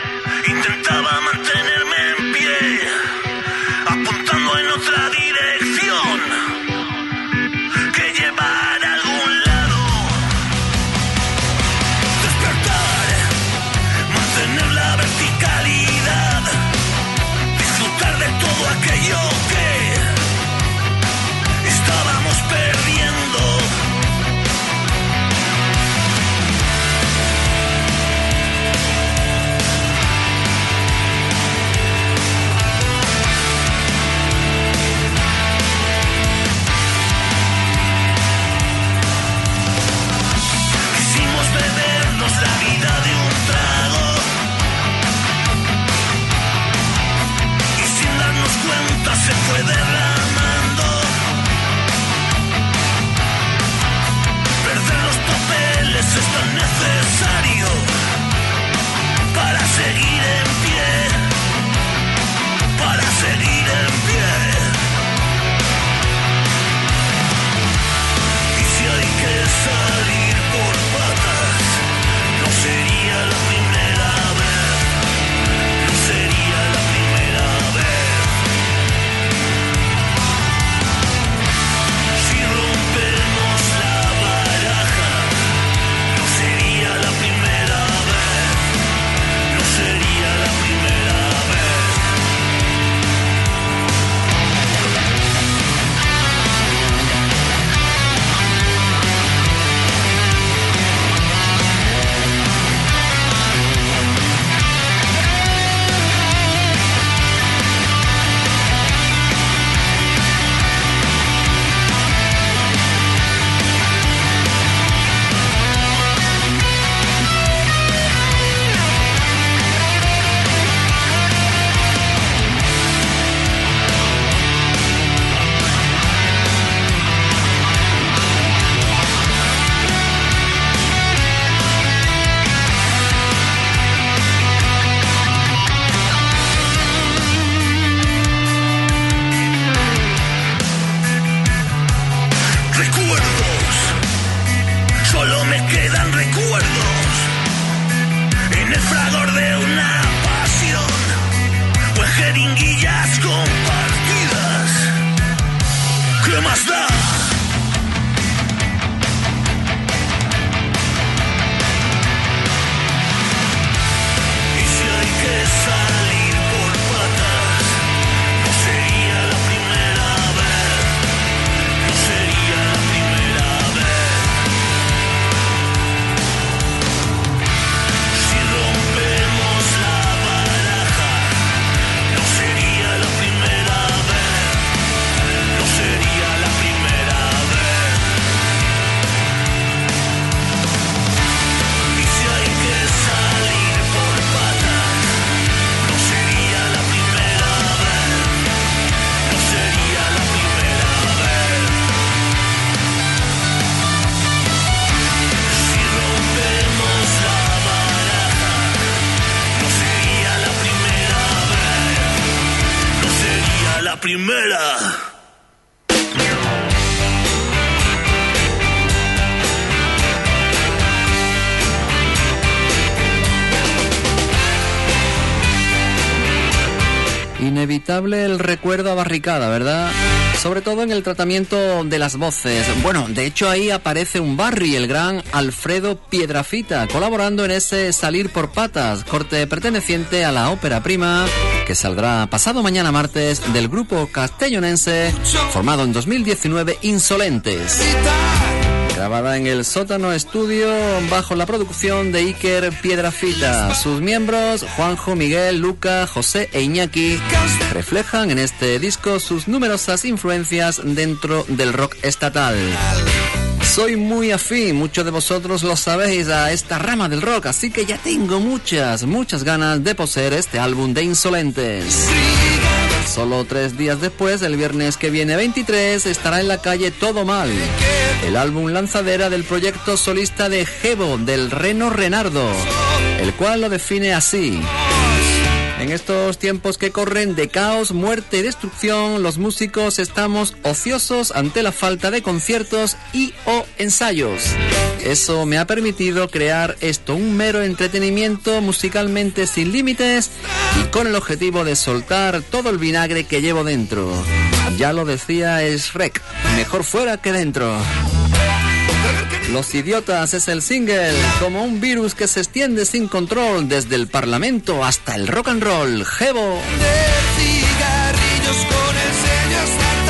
Inevitable el recuerdo a Barricada, ¿verdad? Sobre todo en el tratamiento de las voces. Bueno, de hecho ahí aparece un Barry, el gran Alfredo Piedrafita, colaborando en ese Salir por Patas, corte perteneciente a la ópera prima, que saldrá pasado mañana martes del grupo castellonense formado en dos mil diecinueve, Insolentes. Grabada en el Sótano Estudio bajo la producción de Iker Piedrafita. Sus miembros, Juanjo, Miguel, Luca, José e Iñaki, reflejan en este disco sus numerosas influencias dentro del rock estatal. Soy muy afín, muchos de vosotros lo sabéis, a esta rama del rock, así que ya tengo muchas, muchas ganas de poseer este álbum de Insolentes. Solo tres días después, el viernes que viene veintitrés, estará en la calle Todo Mal, el álbum lanzadera del proyecto solista de Gebo, del Reno Renardo, el cual lo define así: en estos tiempos que corren de caos, muerte y destrucción, los músicos estamos ociosos ante la falta de conciertos y o ensayos. Eso me ha permitido crear esto, un mero entretenimiento musicalmente sin límites y con el objetivo de soltar todo el vinagre que llevo dentro. Ya lo decía Shrek, mejor fuera que dentro. Los Idiotas es el single, como un virus que se extiende sin control desde el Parlamento hasta el rock and roll. Gebo. De cigarrillos con el sello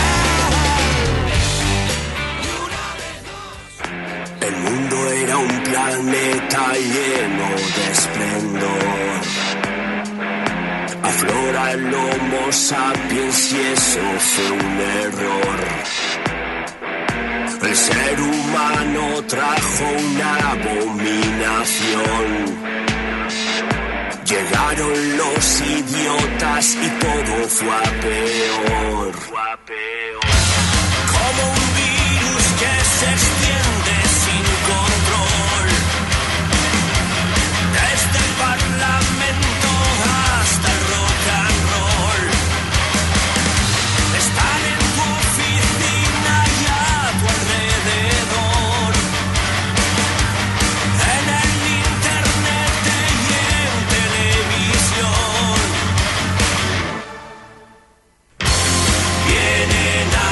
estatal. El mundo era un planeta lleno de esplendor. Aflora el Homo sapiens y eso fue un error. El ser humano trajo una abominación. Llegaron los idiotas y todo fue a peor. Como un virus que se extiende sin control. Desde el Parlamento hasta el rock and roll. Están en tu oficina y a tu alrededor. En el internet y en televisión. Vienen a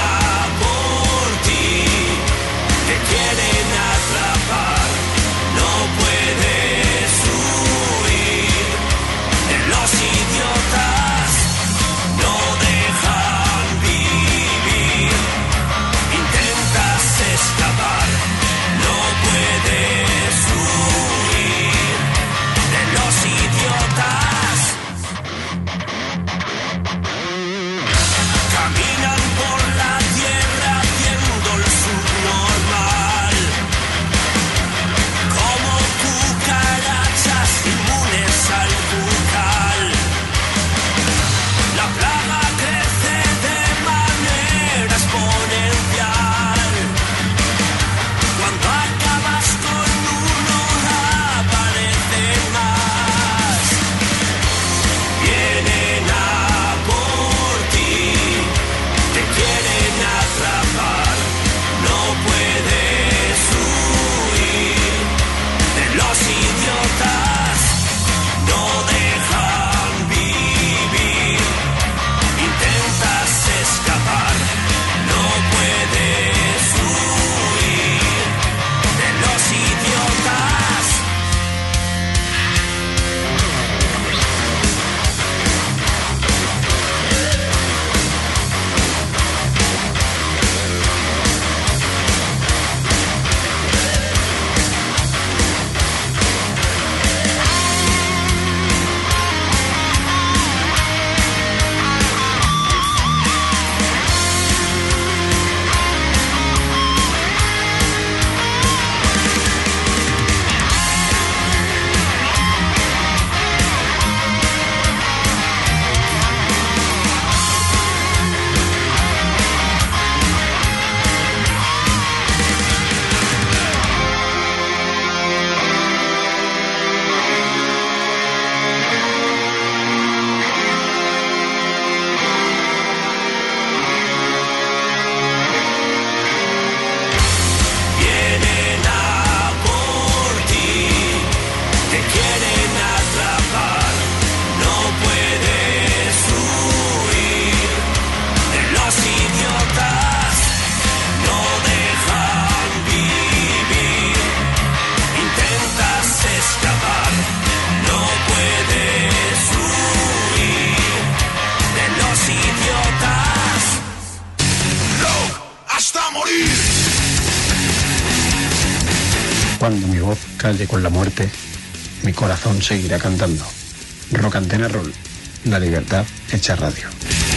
cuando mi voz calle con la muerte, mi corazón seguirá cantando. Rock Antena Roll, la libertad hecha radio.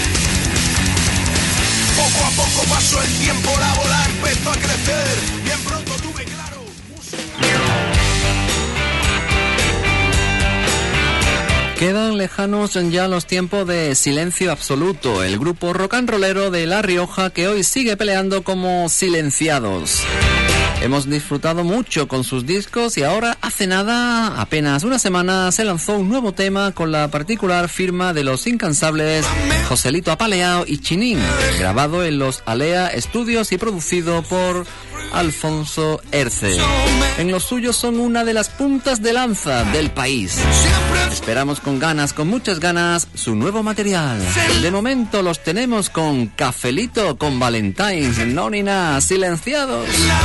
Poco a poco pasó el tiempo, la bola empezó a crecer. Bien pronto tuve claro. Quedan lejanos ya los tiempos de Silencio Absoluto, el grupo rock and rollero de La Rioja que hoy sigue peleando como silenciados. Hemos disfrutado mucho con sus discos y ahora hace nada, apenas una semana, se lanzó un nuevo tema con la particular firma de los incansables Joselito Apaleao y Chinín, grabado en los Alea Studios y producido por Alfonso Herce. En los suyos son una de las puntas de lanza del país. Esperamos con ganas, con muchas ganas, su nuevo material. De momento los tenemos con Cafelito, con Valentines, no ni nada, silenciados.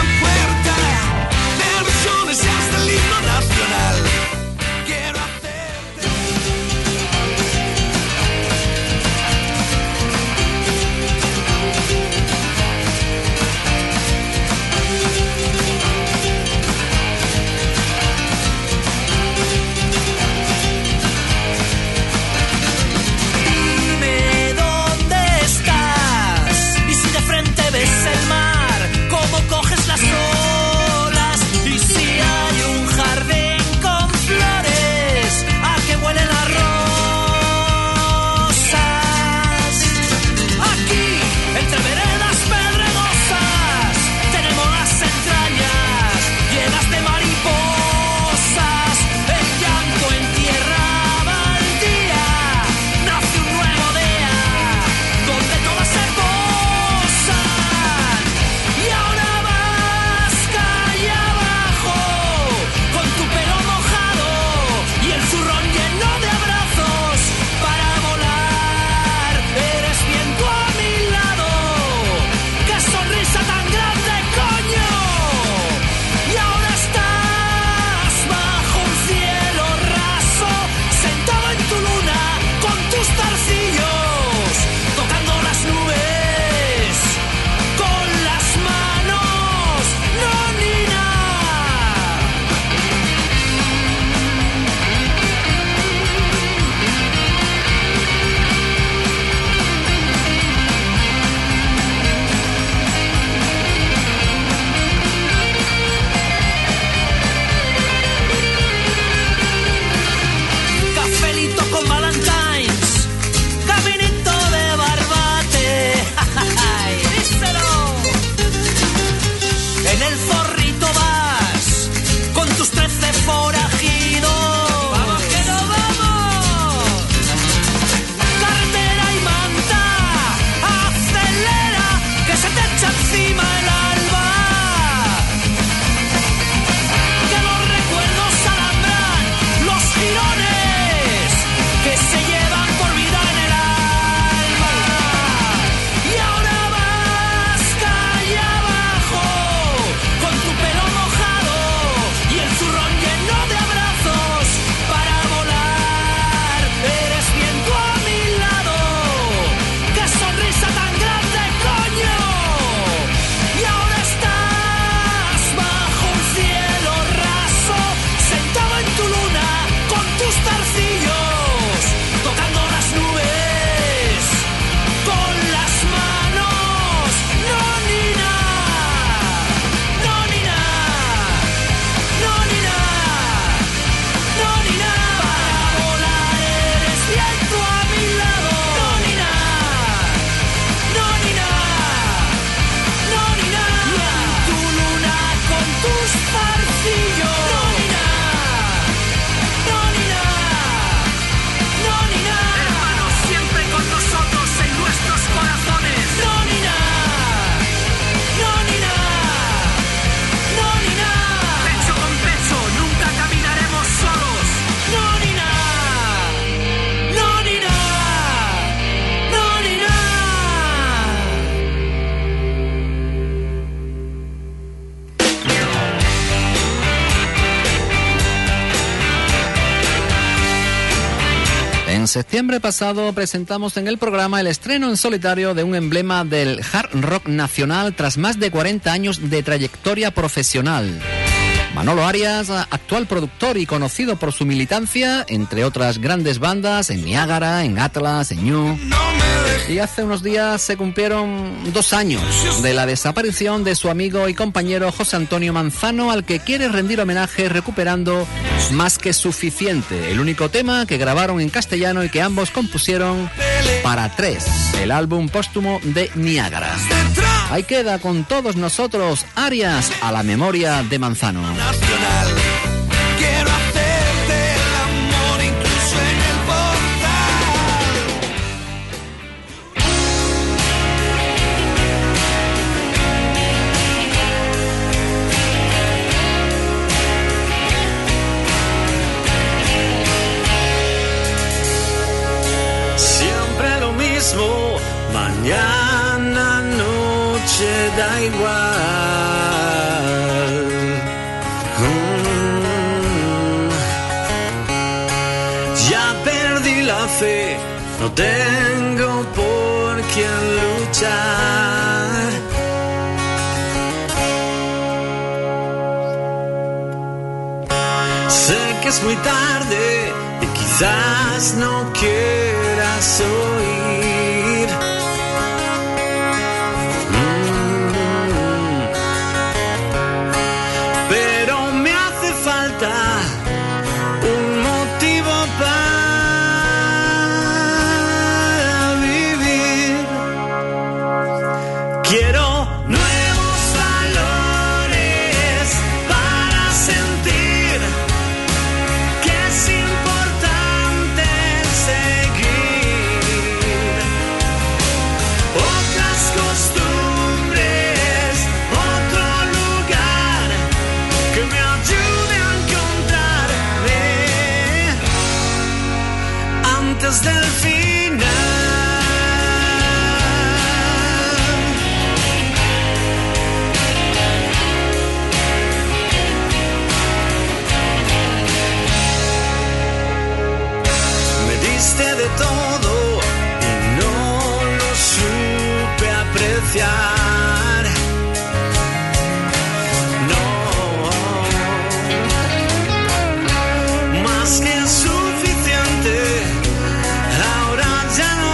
En septiembre pasado presentamos en el programa el estreno en solitario de un emblema del hard rock nacional tras más de cuarenta años de trayectoria profesional. Manolo Arias, actual productor y conocido por su militancia, entre otras grandes bandas, en Niágara, en Atlas, en Ñu. Y hace unos días se cumplieron dos años de la desaparición de su amigo y compañero José Antonio Manzano, al que quiere rendir homenaje recuperando Más que Suficiente, el único tema que grabaron en castellano y que ambos compusieron para Tres, el álbum póstumo de Niágara. Ahí queda con todos nosotros Arias a la memoria de Manzano. Quiero hacerte el amor incluso en el portal. Siempre lo mismo, mañana, noche, da igual. La fe, no tengo por quién luchar. Sé que es muy tarde y quizás no quieras oír. Mm. Pero me hace falta un motivo para quiero nuevos valores para sentir que es importante seguir otras costumbres, otro lugar que me ayude a encontrarme antes del final. De todo y no lo supe apreciar. No, más que suficiente. Ahora ya no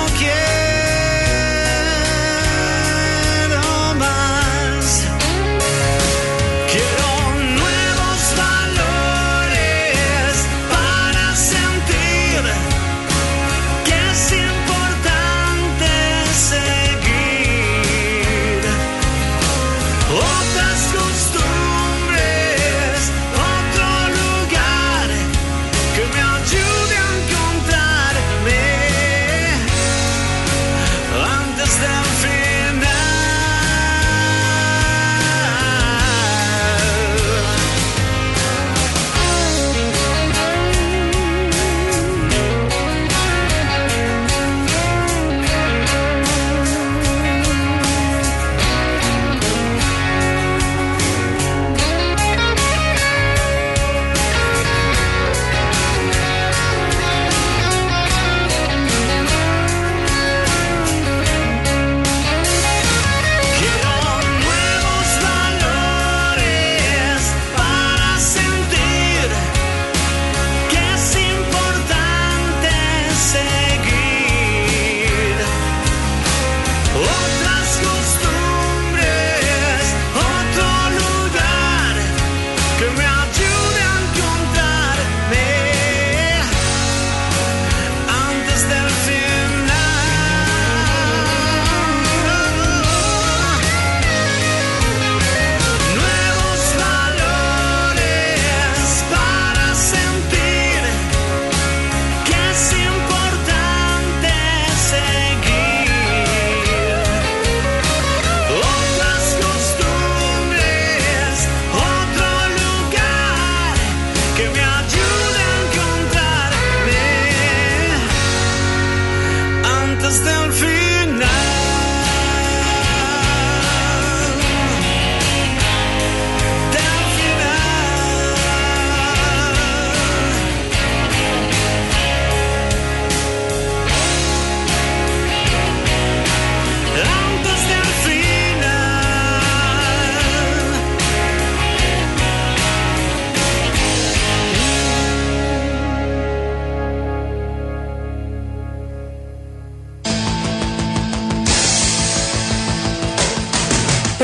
quiero más. Quiero nuevos valores para sentir es importante seguir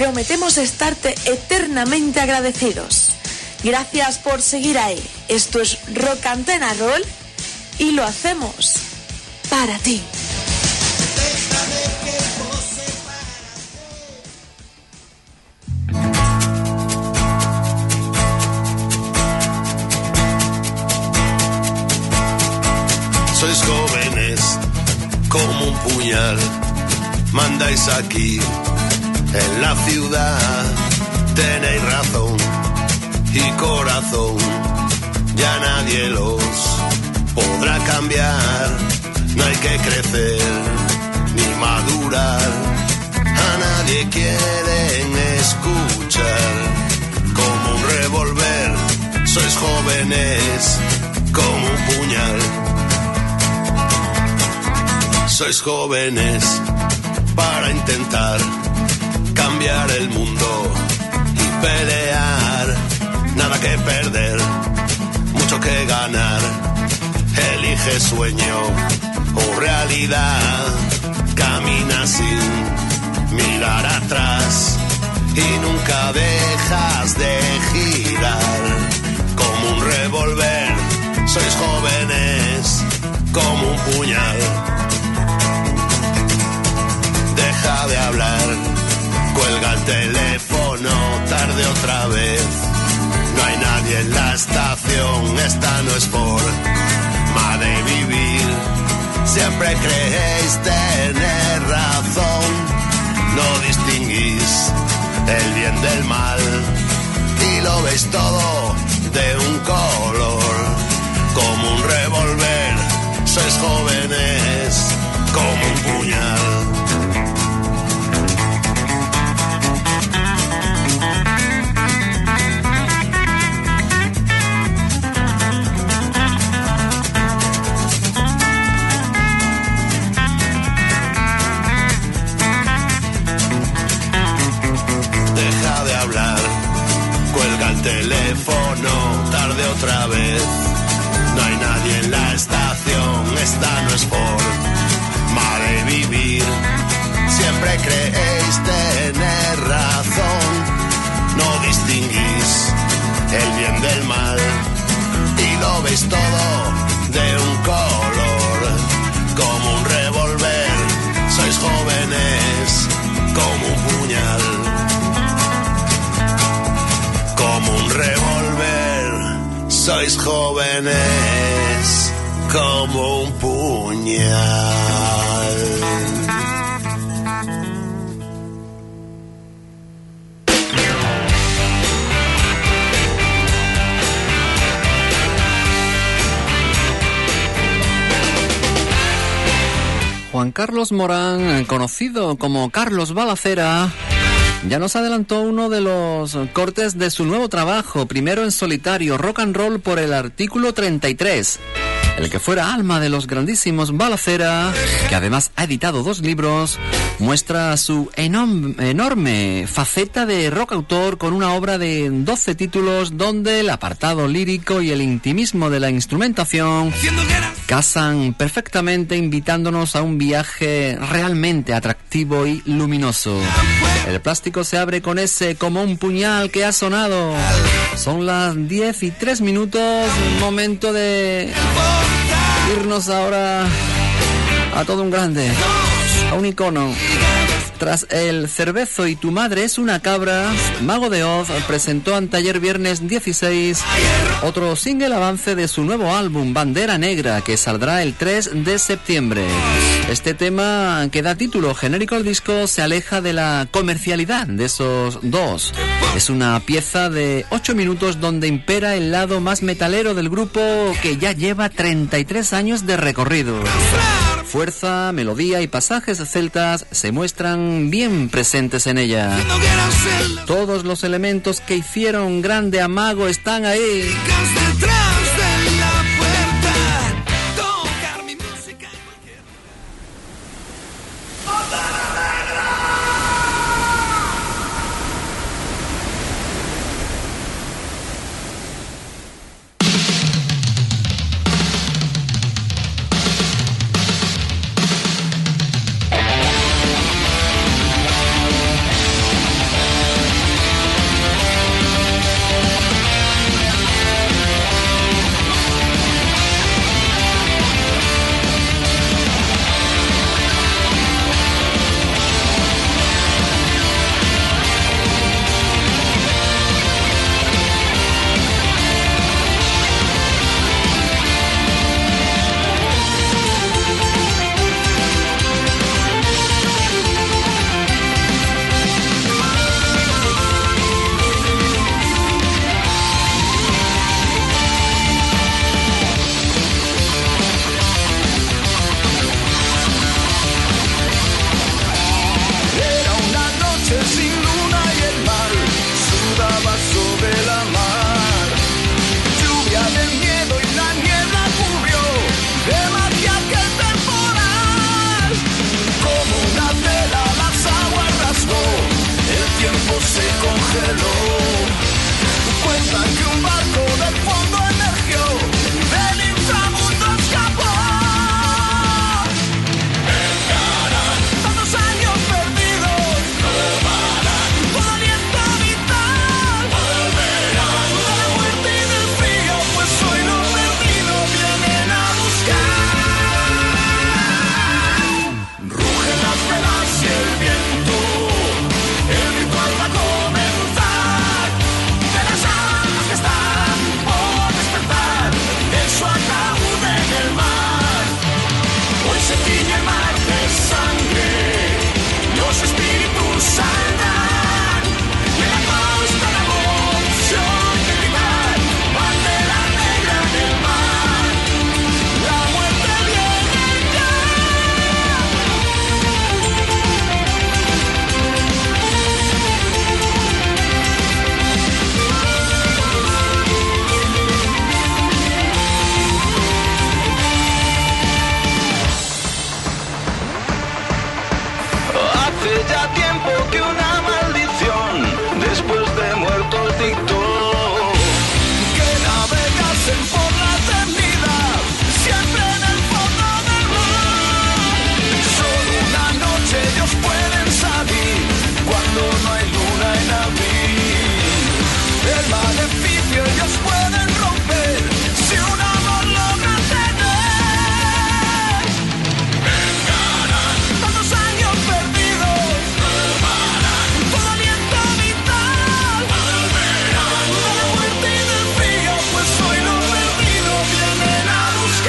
prometemos estarte eternamente agradecidos. Gracias por seguir ahí. Esto es Rock Antena Roll y lo hacemos para ti. Sois jóvenes como un puñal, mandáis aquí en la ciudad, tenéis razón y corazón, ya nadie los podrá cambiar, no hay que crecer ni madurar, a nadie quieren escuchar, como un revólver, sois jóvenes como un puñal. Sois jóvenes para intentar cambiar el mundo y pelear. Nada que perder, mucho que ganar. Elige sueño o realidad. Camina sin mirar atrás y nunca dejas de girar. Como un revólver, sois jóvenes como un puñal. Deja de hablar, cuelga el teléfono, tarde otra vez. No hay nadie en la estación, esta no es forma de vivir. Siempre creéis tener razón, no distinguís el bien del mal y lo veis todo de un color. Como un revólver, sois jóvenes como un puñal. Teléfono, tarde otra vez. No hay nadie en la estación, esta no es forma de vivir. Siempre creéis tener razón, no distinguís el bien del mal y lo veis todo de un color. Como un revólver, sois jóvenes como un puñal. Como un revólver, sois jóvenes como un puñal. Juan Carlos Morán, conocido como Carlos Balacera, ya nos adelantó uno de los cortes de su nuevo trabajo, primero en solitario, Rock and Roll por el artículo treinta y tres. El que fuera alma de los grandísimos Balacera, que además ha editado dos libros, muestra su enom- enorme faceta de rock autor con una obra de doce títulos donde el apartado lírico y el intimismo de la instrumentación casan perfectamente, invitándonos a un viaje realmente atractivo y luminoso. El plástico se abre con ese como un puñal que ha sonado. Son las diez y tres minutos, momento de irnos ahora a todo un grande, a un icono. Tras el Cervezo y tu madre es una cabra, Mago de Oz presentó anteayer viernes dieciséis otro single avance de su nuevo álbum Bandera Negra, que saldrá el tres de septiembre. Este tema, que da título genérico al disco, se aleja de la comercialidad de esos dos. Es una pieza de ocho minutos donde impera el lado más metalero del grupo, que ya lleva treinta y tres años de recorrido. Fuerza, melodía y pasajes celtas se muestran bien presentes en ella. Todos los elementos que hicieron grande a Mago están ahí. maleficio ellos pueden romper si un amor logra tener. Vengarán tantos años perdidos, robarán todo aliento vital, volverán de la muerte y del frío, pues hoy lo perdido vienen a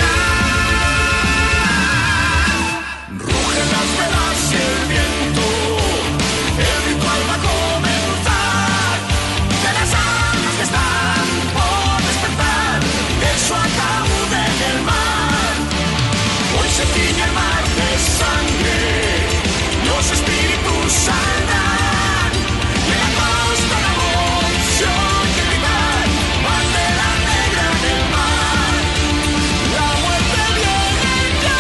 buscar. Rugen las velas y el viento, el ritual va a comenzar, de las almas que están por despertar, de su ataúd en el mar. Hoy se tiñe el mar de sangre, los espíritus saldrán, de la costa la voz se oye gritar, bandera negra del mar, la muerte viene ya.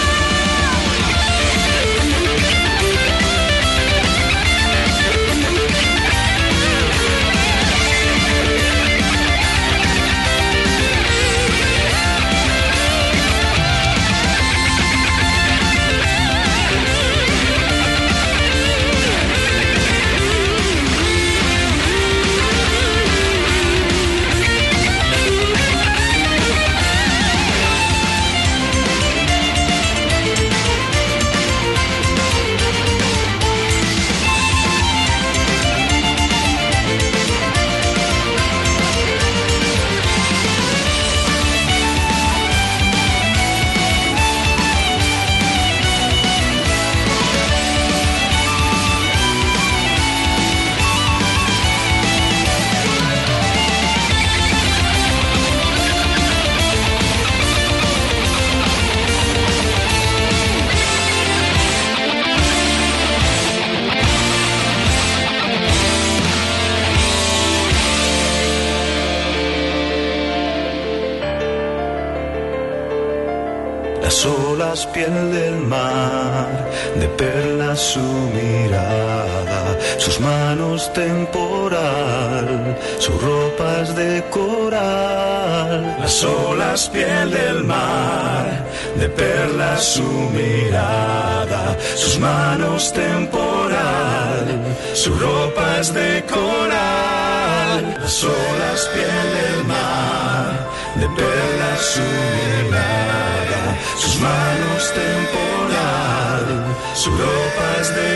Las olas, piel del mar, de perlas su mirada, sus manos temporal, su ropa es de coral. Las olas, piel del mar, de perlas su mirada, sus manos temporal, su ropa es de coral. Las olas, piel del mar, de perlas su mirada, sus manos temporal, su ropa es de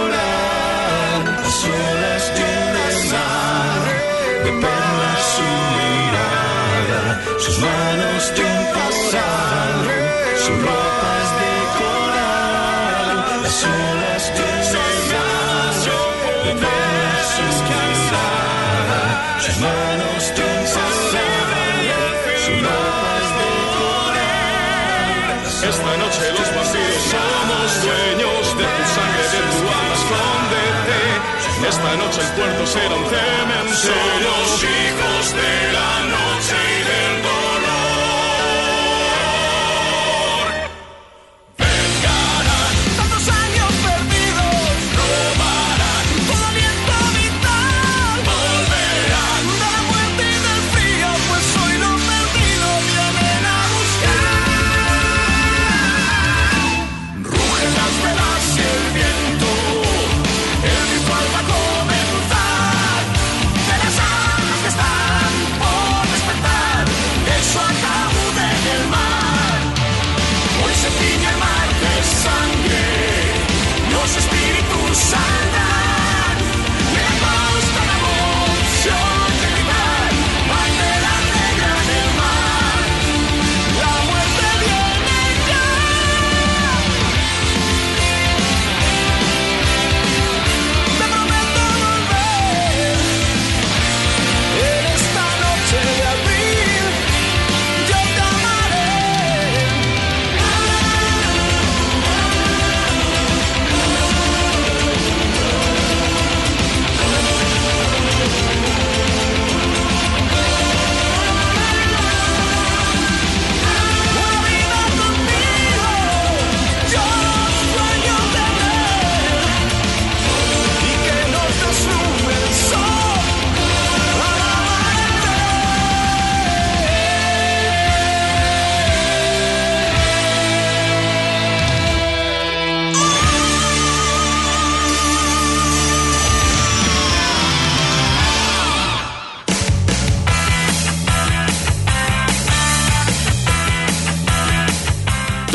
coral. Las olas, piel del mar, de perlas su mirada, sus manos temporal, su ropa es de coral. Las olas, piel del mar, de perlas su mirada, sus manos temporal, su ropa es de coral. Esta noche los vampiros somos dueños de tu sangre, de tu alma, escóndete. Esta noche el puerto será un cementerio. Somos hijos de la noche y del dolor. Vengarán Tantos años perdidos, robarán todo aliento vital, volverán de la muerte y del frío, pues hoy lo perdido vienen a buscar. Rugen las velas y el viento, el ritual va a comenzar, De las almas que están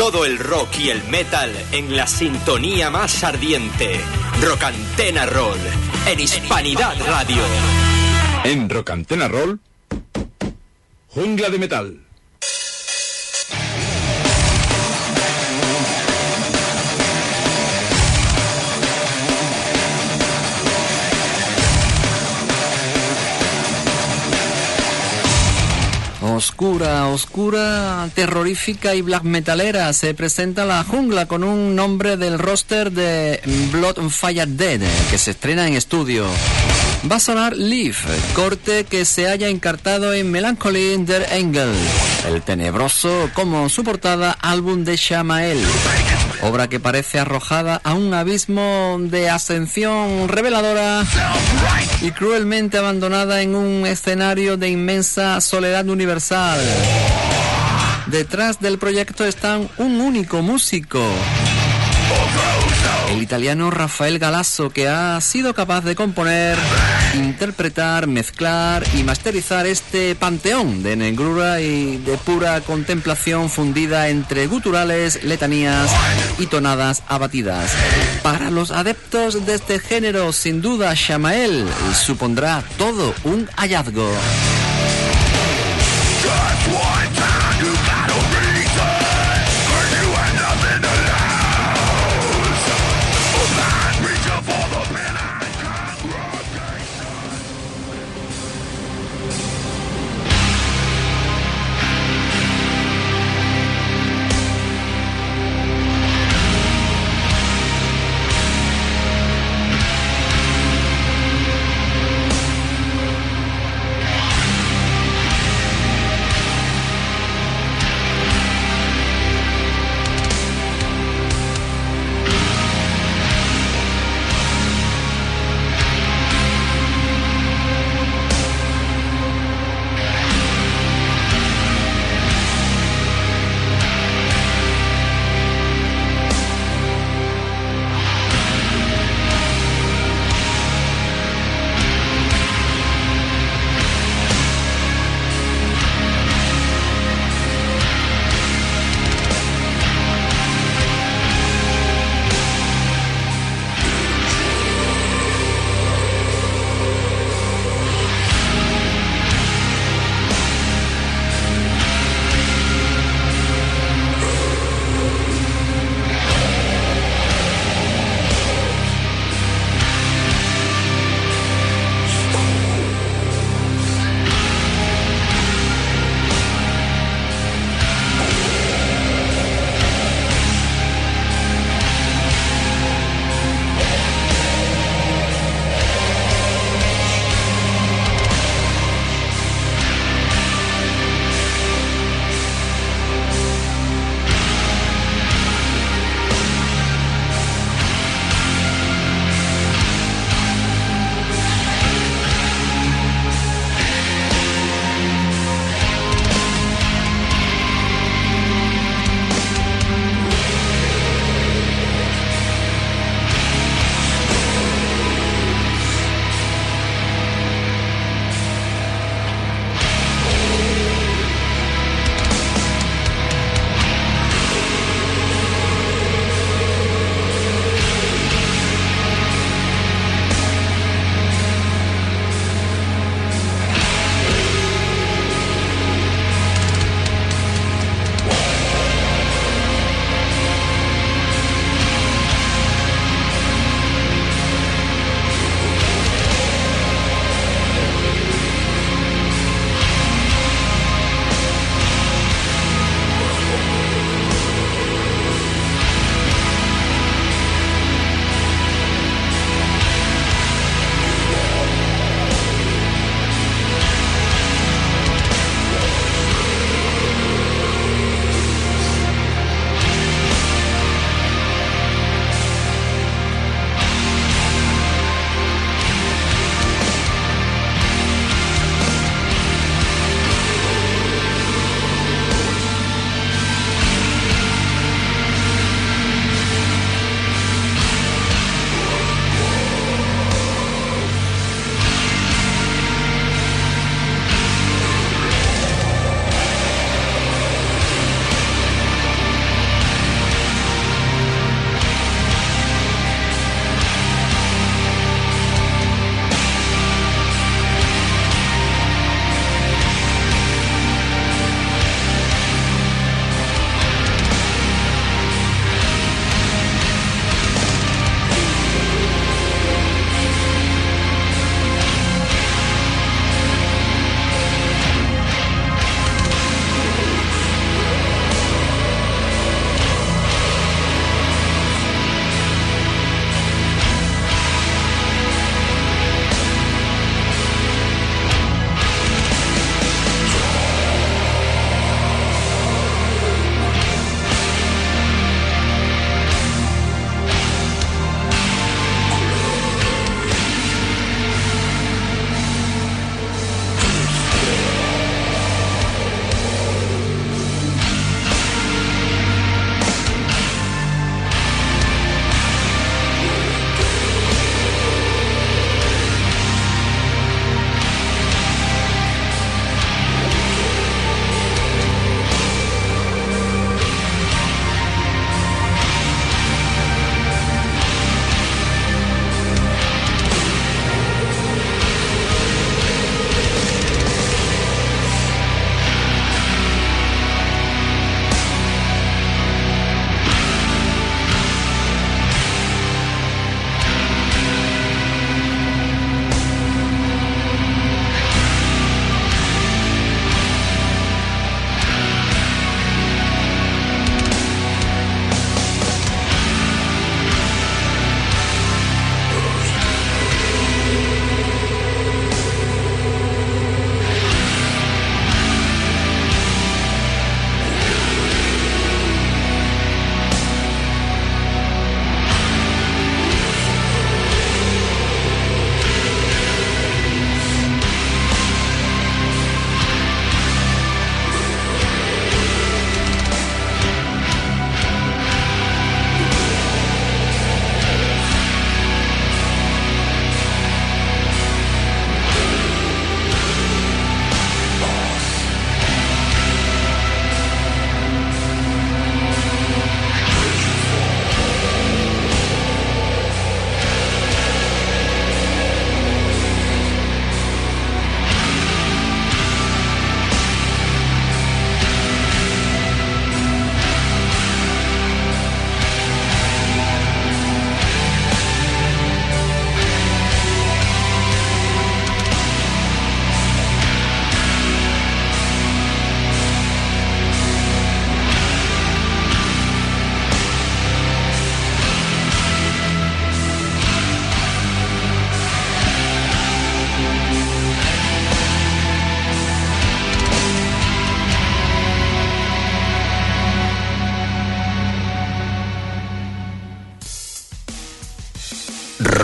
Todo el rock y el metal en la sintonía más ardiente. Rock Antena Roll, en Hispanidad Radio. En Rock Antena Roll, Jungla de Metal. Oscura, oscura, terrorífica y black metalera se presenta La Jungla con un nombre del roster de Blood Fire Dead que se estrena en estudio. Va a sonar Leaf, corte que se haya encartado en Melancholy der Engel, el tenebroso, como su portada, álbum de Shamael. Obra que parece arrojada a un abismo de ascensión reveladora y cruelmente abandonada en un escenario de inmensa soledad universal. Detrás del proyecto están un único músico, el italiano Rafael Galasso, que ha sido capaz de componer, interpretar, mezclar y masterizar este panteón de negrura y de pura contemplación fundida entre guturales, letanías y tonadas abatidas. Para los adeptos de este género, sin duda, Shamael supondrá todo un hallazgo.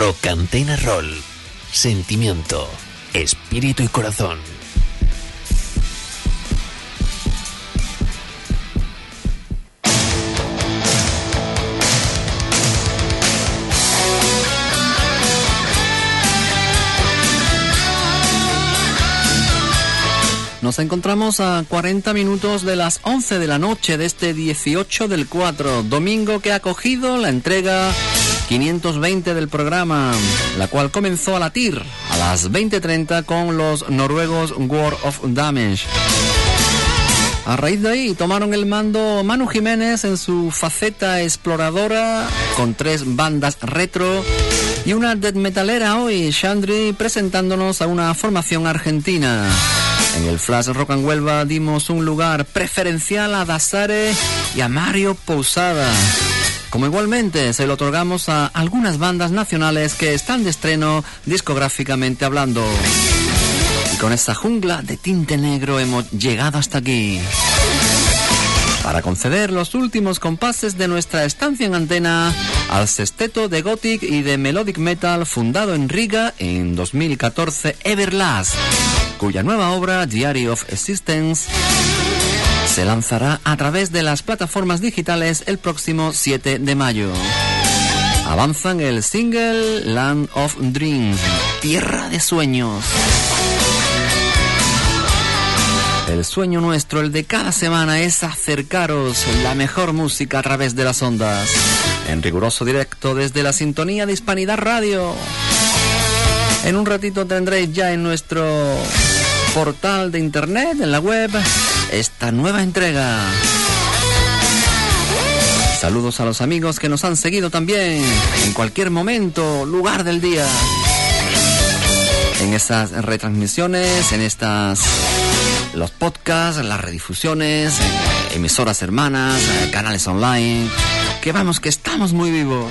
Rock Antena Roll. Sentimiento, espíritu y corazón. Nos encontramos a cuarenta minutos de las once de la noche de este dieciocho del cuatro, domingo que ha acogido la entrega quinientos veinte del programa, la cual comenzó a latir a las veinte treinta con los noruegos World of Damage. A raíz de ahí tomaron el mando Manu Jiménez en su faceta exploradora con tres bandas retro y una death metalera hoy, Chandri, presentándonos a una formación argentina. En el Flash Rock and Huelva dimos un lugar preferencial a Dasare y a Mario Pousada, como igualmente se lo otorgamos a algunas bandas nacionales que están de estreno discográficamente hablando. Y con esta jungla de tinte negro hemos llegado hasta aquí, para conceder los últimos compases de nuestra estancia en antena al sexteto de Gothic y de Melodic Metal fundado en Riga en dos mil catorce, Everlast, cuya nueva obra, Diary of Existence, se lanzará a través de las plataformas digitales el próximo siete de mayo. Avanzan el single Land of Dreams, Tierra de Sueños. El sueño nuestro, el de cada semana, es acercaros la mejor música a través de las ondas, en riguroso directo desde la sintonía de Hispanidad Radio. En un ratito tendréis ya en nuestro portal de internet, en la web, esta nueva entrega. Saludos a los amigos que nos han seguido también en cualquier momento, lugar del día, en esas retransmisiones, en estas, los podcasts, las redifusiones, emisoras hermanas, canales online, que vamos, que estamos muy vivos.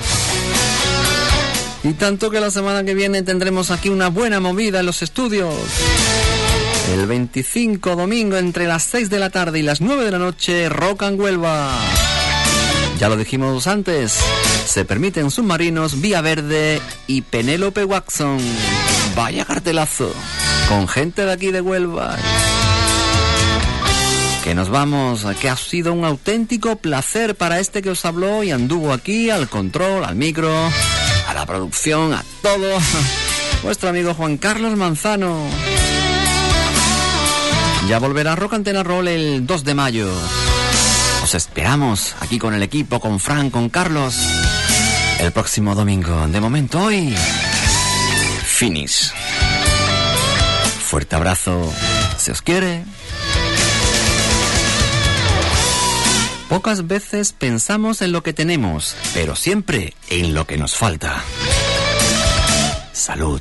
Y tanto que la semana que viene tendremos aquí una buena movida en los estudios. El veinticinco, domingo, entre las seis de la tarde y las nueve de la noche, Rock and Huelva. Ya lo dijimos antes, se permiten submarinos, Vía Verde y Penélope Watson. Vaya cartelazo, con gente de aquí de Huelva. Que nos vamos, que ha sido un auténtico placer para este que os habló y anduvo aquí al control, al micro, a la producción, a todo, vuestro amigo Juan Carlos Manzano. Ya volverá Rock Antena Roll el dos de mayo. Os esperamos aquí con el equipo, con Fran, con Carlos, el próximo domingo. De momento hoy, finish. Fuerte abrazo, se os quiere. Pocas veces pensamos en lo que tenemos, pero siempre en lo que nos falta. Salud.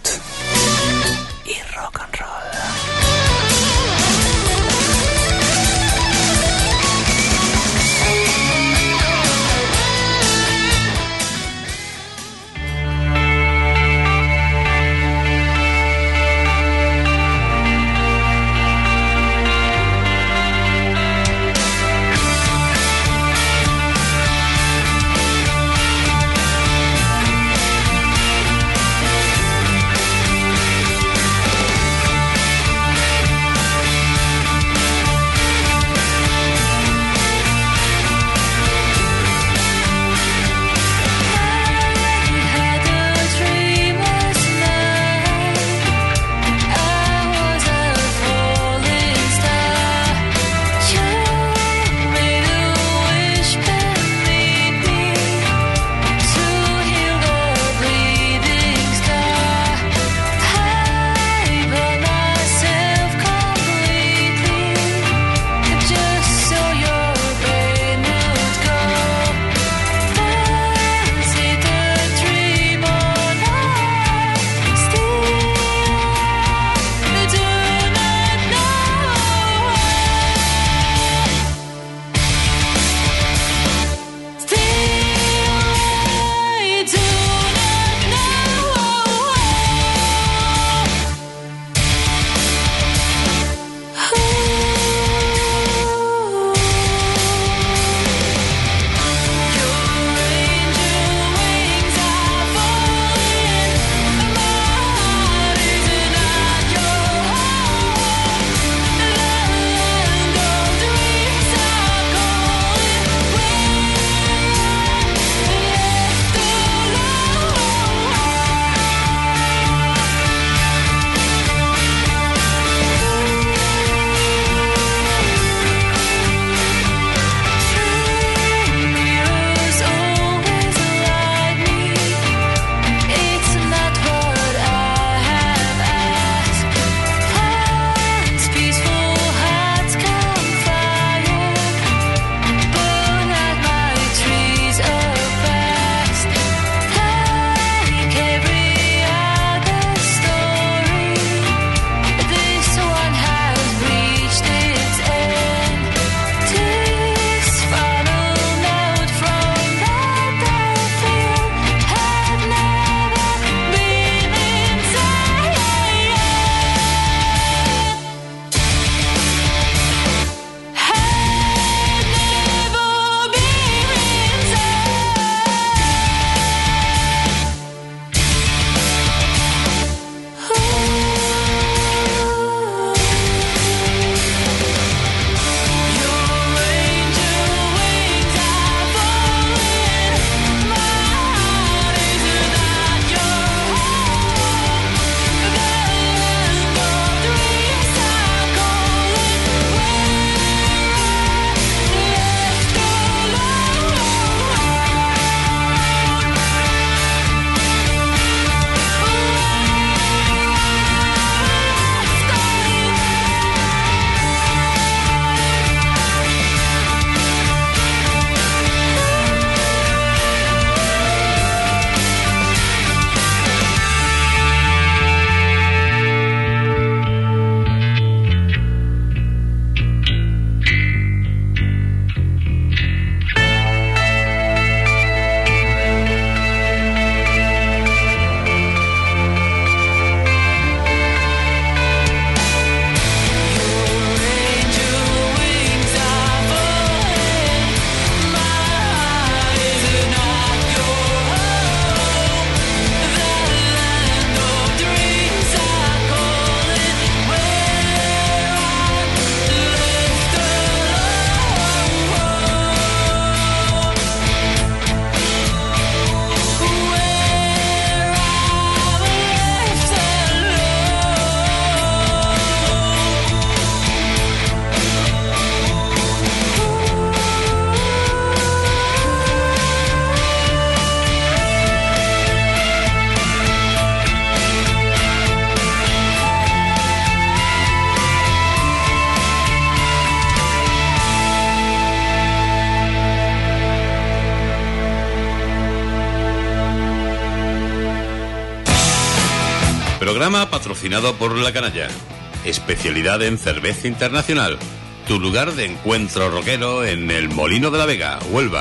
Programa patrocinado por La Canalla. Especialidad en cerveza internacional. Tu lugar de encuentro rockero en el Molino de la Vega, Huelva.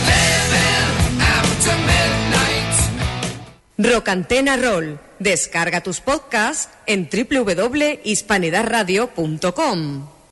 Rock Antena Roll. Descarga tus podcasts en doble u doble u doble u punto hispanidad radio punto com.